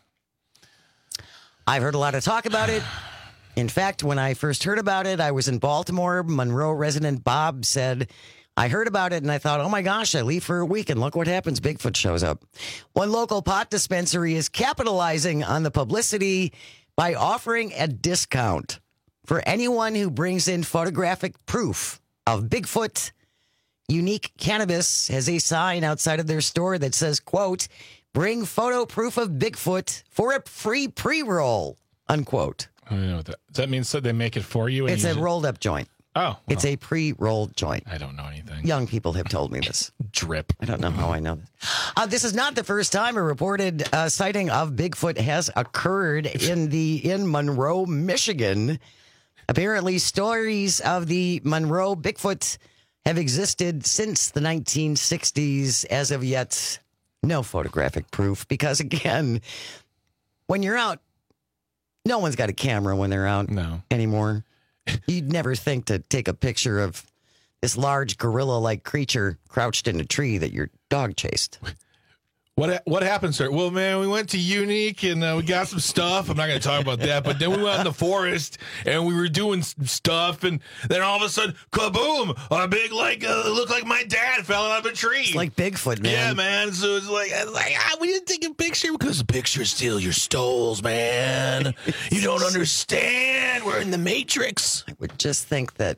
[SPEAKER 20] I've heard a lot of talk about it. In fact, when I first heard about it, I was in Baltimore. Monroe resident Bob said, I heard about it and I thought, oh my gosh, I leave for a week and look what happens. Bigfoot shows up. One local pot dispensary is capitalizing on the publicity by offering a discount for anyone who brings in photographic proof of Bigfoot. Unique Cannabis has a sign outside of their store that says, quote, bring photo proof of Bigfoot for a free pre-roll, unquote.
[SPEAKER 21] I don't know what that. Does that mean so they make it for you?
[SPEAKER 20] It's a rolled up joint.
[SPEAKER 21] Oh. Well,
[SPEAKER 20] it's a pre-rolled joint.
[SPEAKER 21] I don't know anything.
[SPEAKER 20] Young people have told me this.
[SPEAKER 21] Drip.
[SPEAKER 20] I don't know how I know this. This is not the first time a reported sighting of Bigfoot has occurred in Monroe, Michigan. Apparently, stories of the Monroe Bigfoot have existed since the 1960s. As of yet, no photographic proof. Because again, when you're out, no one's got a camera when they're out anymore. You'd never think to take a picture of this large gorilla-like creature crouched in a tree that your dog chased.
[SPEAKER 21] What happened, sir? Well, man, we went to Unique and we got some stuff. I'm not going to talk about that, but then we went in the forest and we were doing stuff, and then all of a sudden, kaboom! A big, looked like my dad fell out of a tree.
[SPEAKER 20] It's like Bigfoot, man.
[SPEAKER 21] Yeah, man. So it's we didn't take a picture because the pictures steal your souls, man. You don't understand. We're in the Matrix.
[SPEAKER 20] I would just think that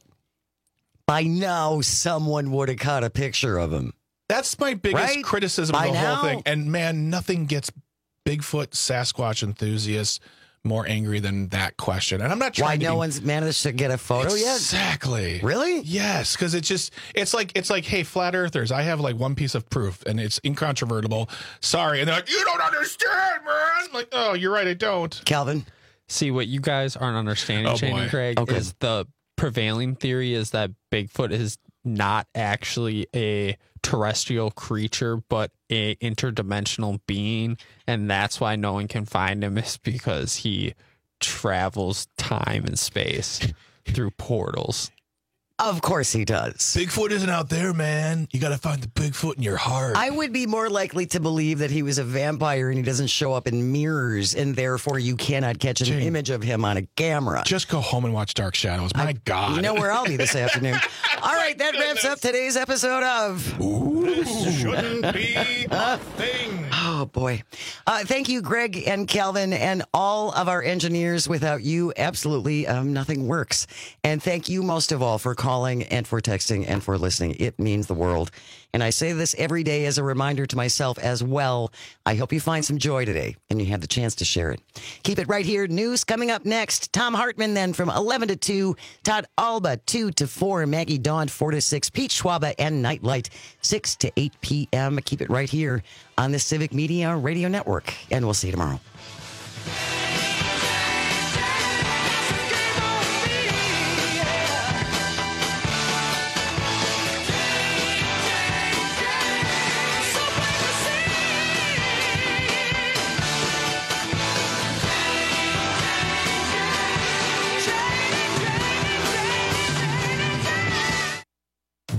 [SPEAKER 20] by now someone would have caught a picture of him.
[SPEAKER 21] That's my biggest criticism of the whole thing. And man, nothing gets Bigfoot, Sasquatch enthusiasts more angry than that question. And I'm not trying
[SPEAKER 20] no one's managed to get a photo yet?
[SPEAKER 21] Exactly.
[SPEAKER 20] Really?
[SPEAKER 21] Yes, because it's like, hey, flat earthers, I have like one piece of proof and it's incontrovertible. Sorry. And they're like, you don't understand, man. I'm like, oh, you're right, I don't.
[SPEAKER 20] Calvin?
[SPEAKER 9] See, what you guys aren't understanding, Shane and Craig, is the prevailing theory is that Bigfoot is not actually a terrestrial creature, but a interdimensional being, and that's why no one can find him, is because he travels time and space through portals.
[SPEAKER 20] Of course he does.
[SPEAKER 21] Bigfoot isn't out there, man. You got to find the Bigfoot in your heart.
[SPEAKER 20] I would be more likely to believe that he was a vampire and he doesn't show up in mirrors, and therefore you cannot catch an image of him on a camera.
[SPEAKER 21] Just go home and watch Dark Shadows. My God.
[SPEAKER 20] You know where I'll be this afternoon. All right, that wraps up today's episode of
[SPEAKER 21] This Shouldn't Be a Thing.
[SPEAKER 20] Oh, boy. Thank you, Greg and Calvin, and all of our engineers. Without you, absolutely nothing works. And thank you most of all for calling and for texting and for listening. It means the world. And I say this every day as a reminder to myself as well. I hope you find some joy today and you had the chance to share it. Keep it right here. News coming up next. Tom Hartman then from 11 to 2. Todd Alba 2 to 4. Maggie Dawn 4 to 6. Pete Schwaba and Nightlight 6 to 8 p.m. Keep it right here on the Civic Media Radio Network. And we'll see you tomorrow.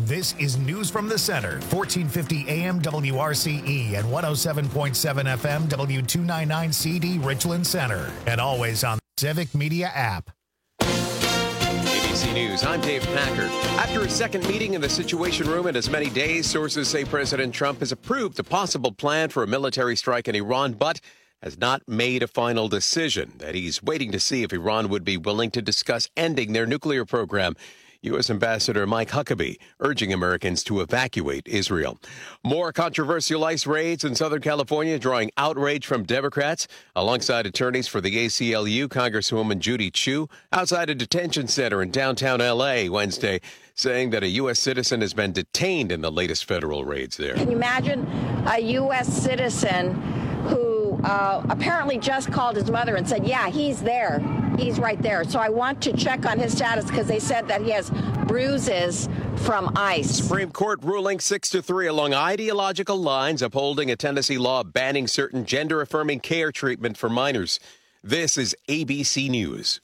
[SPEAKER 1] This is News from the Center, 1450 AM WRCE and 107.7 FM W299 CD Richland Center, and always on the Civic Media app.
[SPEAKER 2] ABC News, I'm Dave Packard. After a second meeting in the Situation Room in as many days, sources say President Trump has approved a possible plan for a military strike in Iran, but has not made a final decision. That he's waiting to see if Iran would be willing to discuss ending their nuclear program. U.S. Ambassador Mike Huckabee urging Americans to evacuate Israel. More controversial ICE raids in Southern California drawing outrage from Democrats. Alongside attorneys for the ACLU, Congresswoman Judy Chu outside a detention center in downtown L.A. Wednesday, saying that a U.S. citizen has been detained in the latest federal raids there.
[SPEAKER 4] Can you imagine a U.S. citizen who apparently just called his mother and said, yeah, he's there. He's right there. So I want to check on his status because they said that he has bruises from ICE.
[SPEAKER 2] Supreme Court ruling 6-3 along ideological lines, upholding a Tennessee law banning certain gender-affirming care treatment for minors. This is ABC News.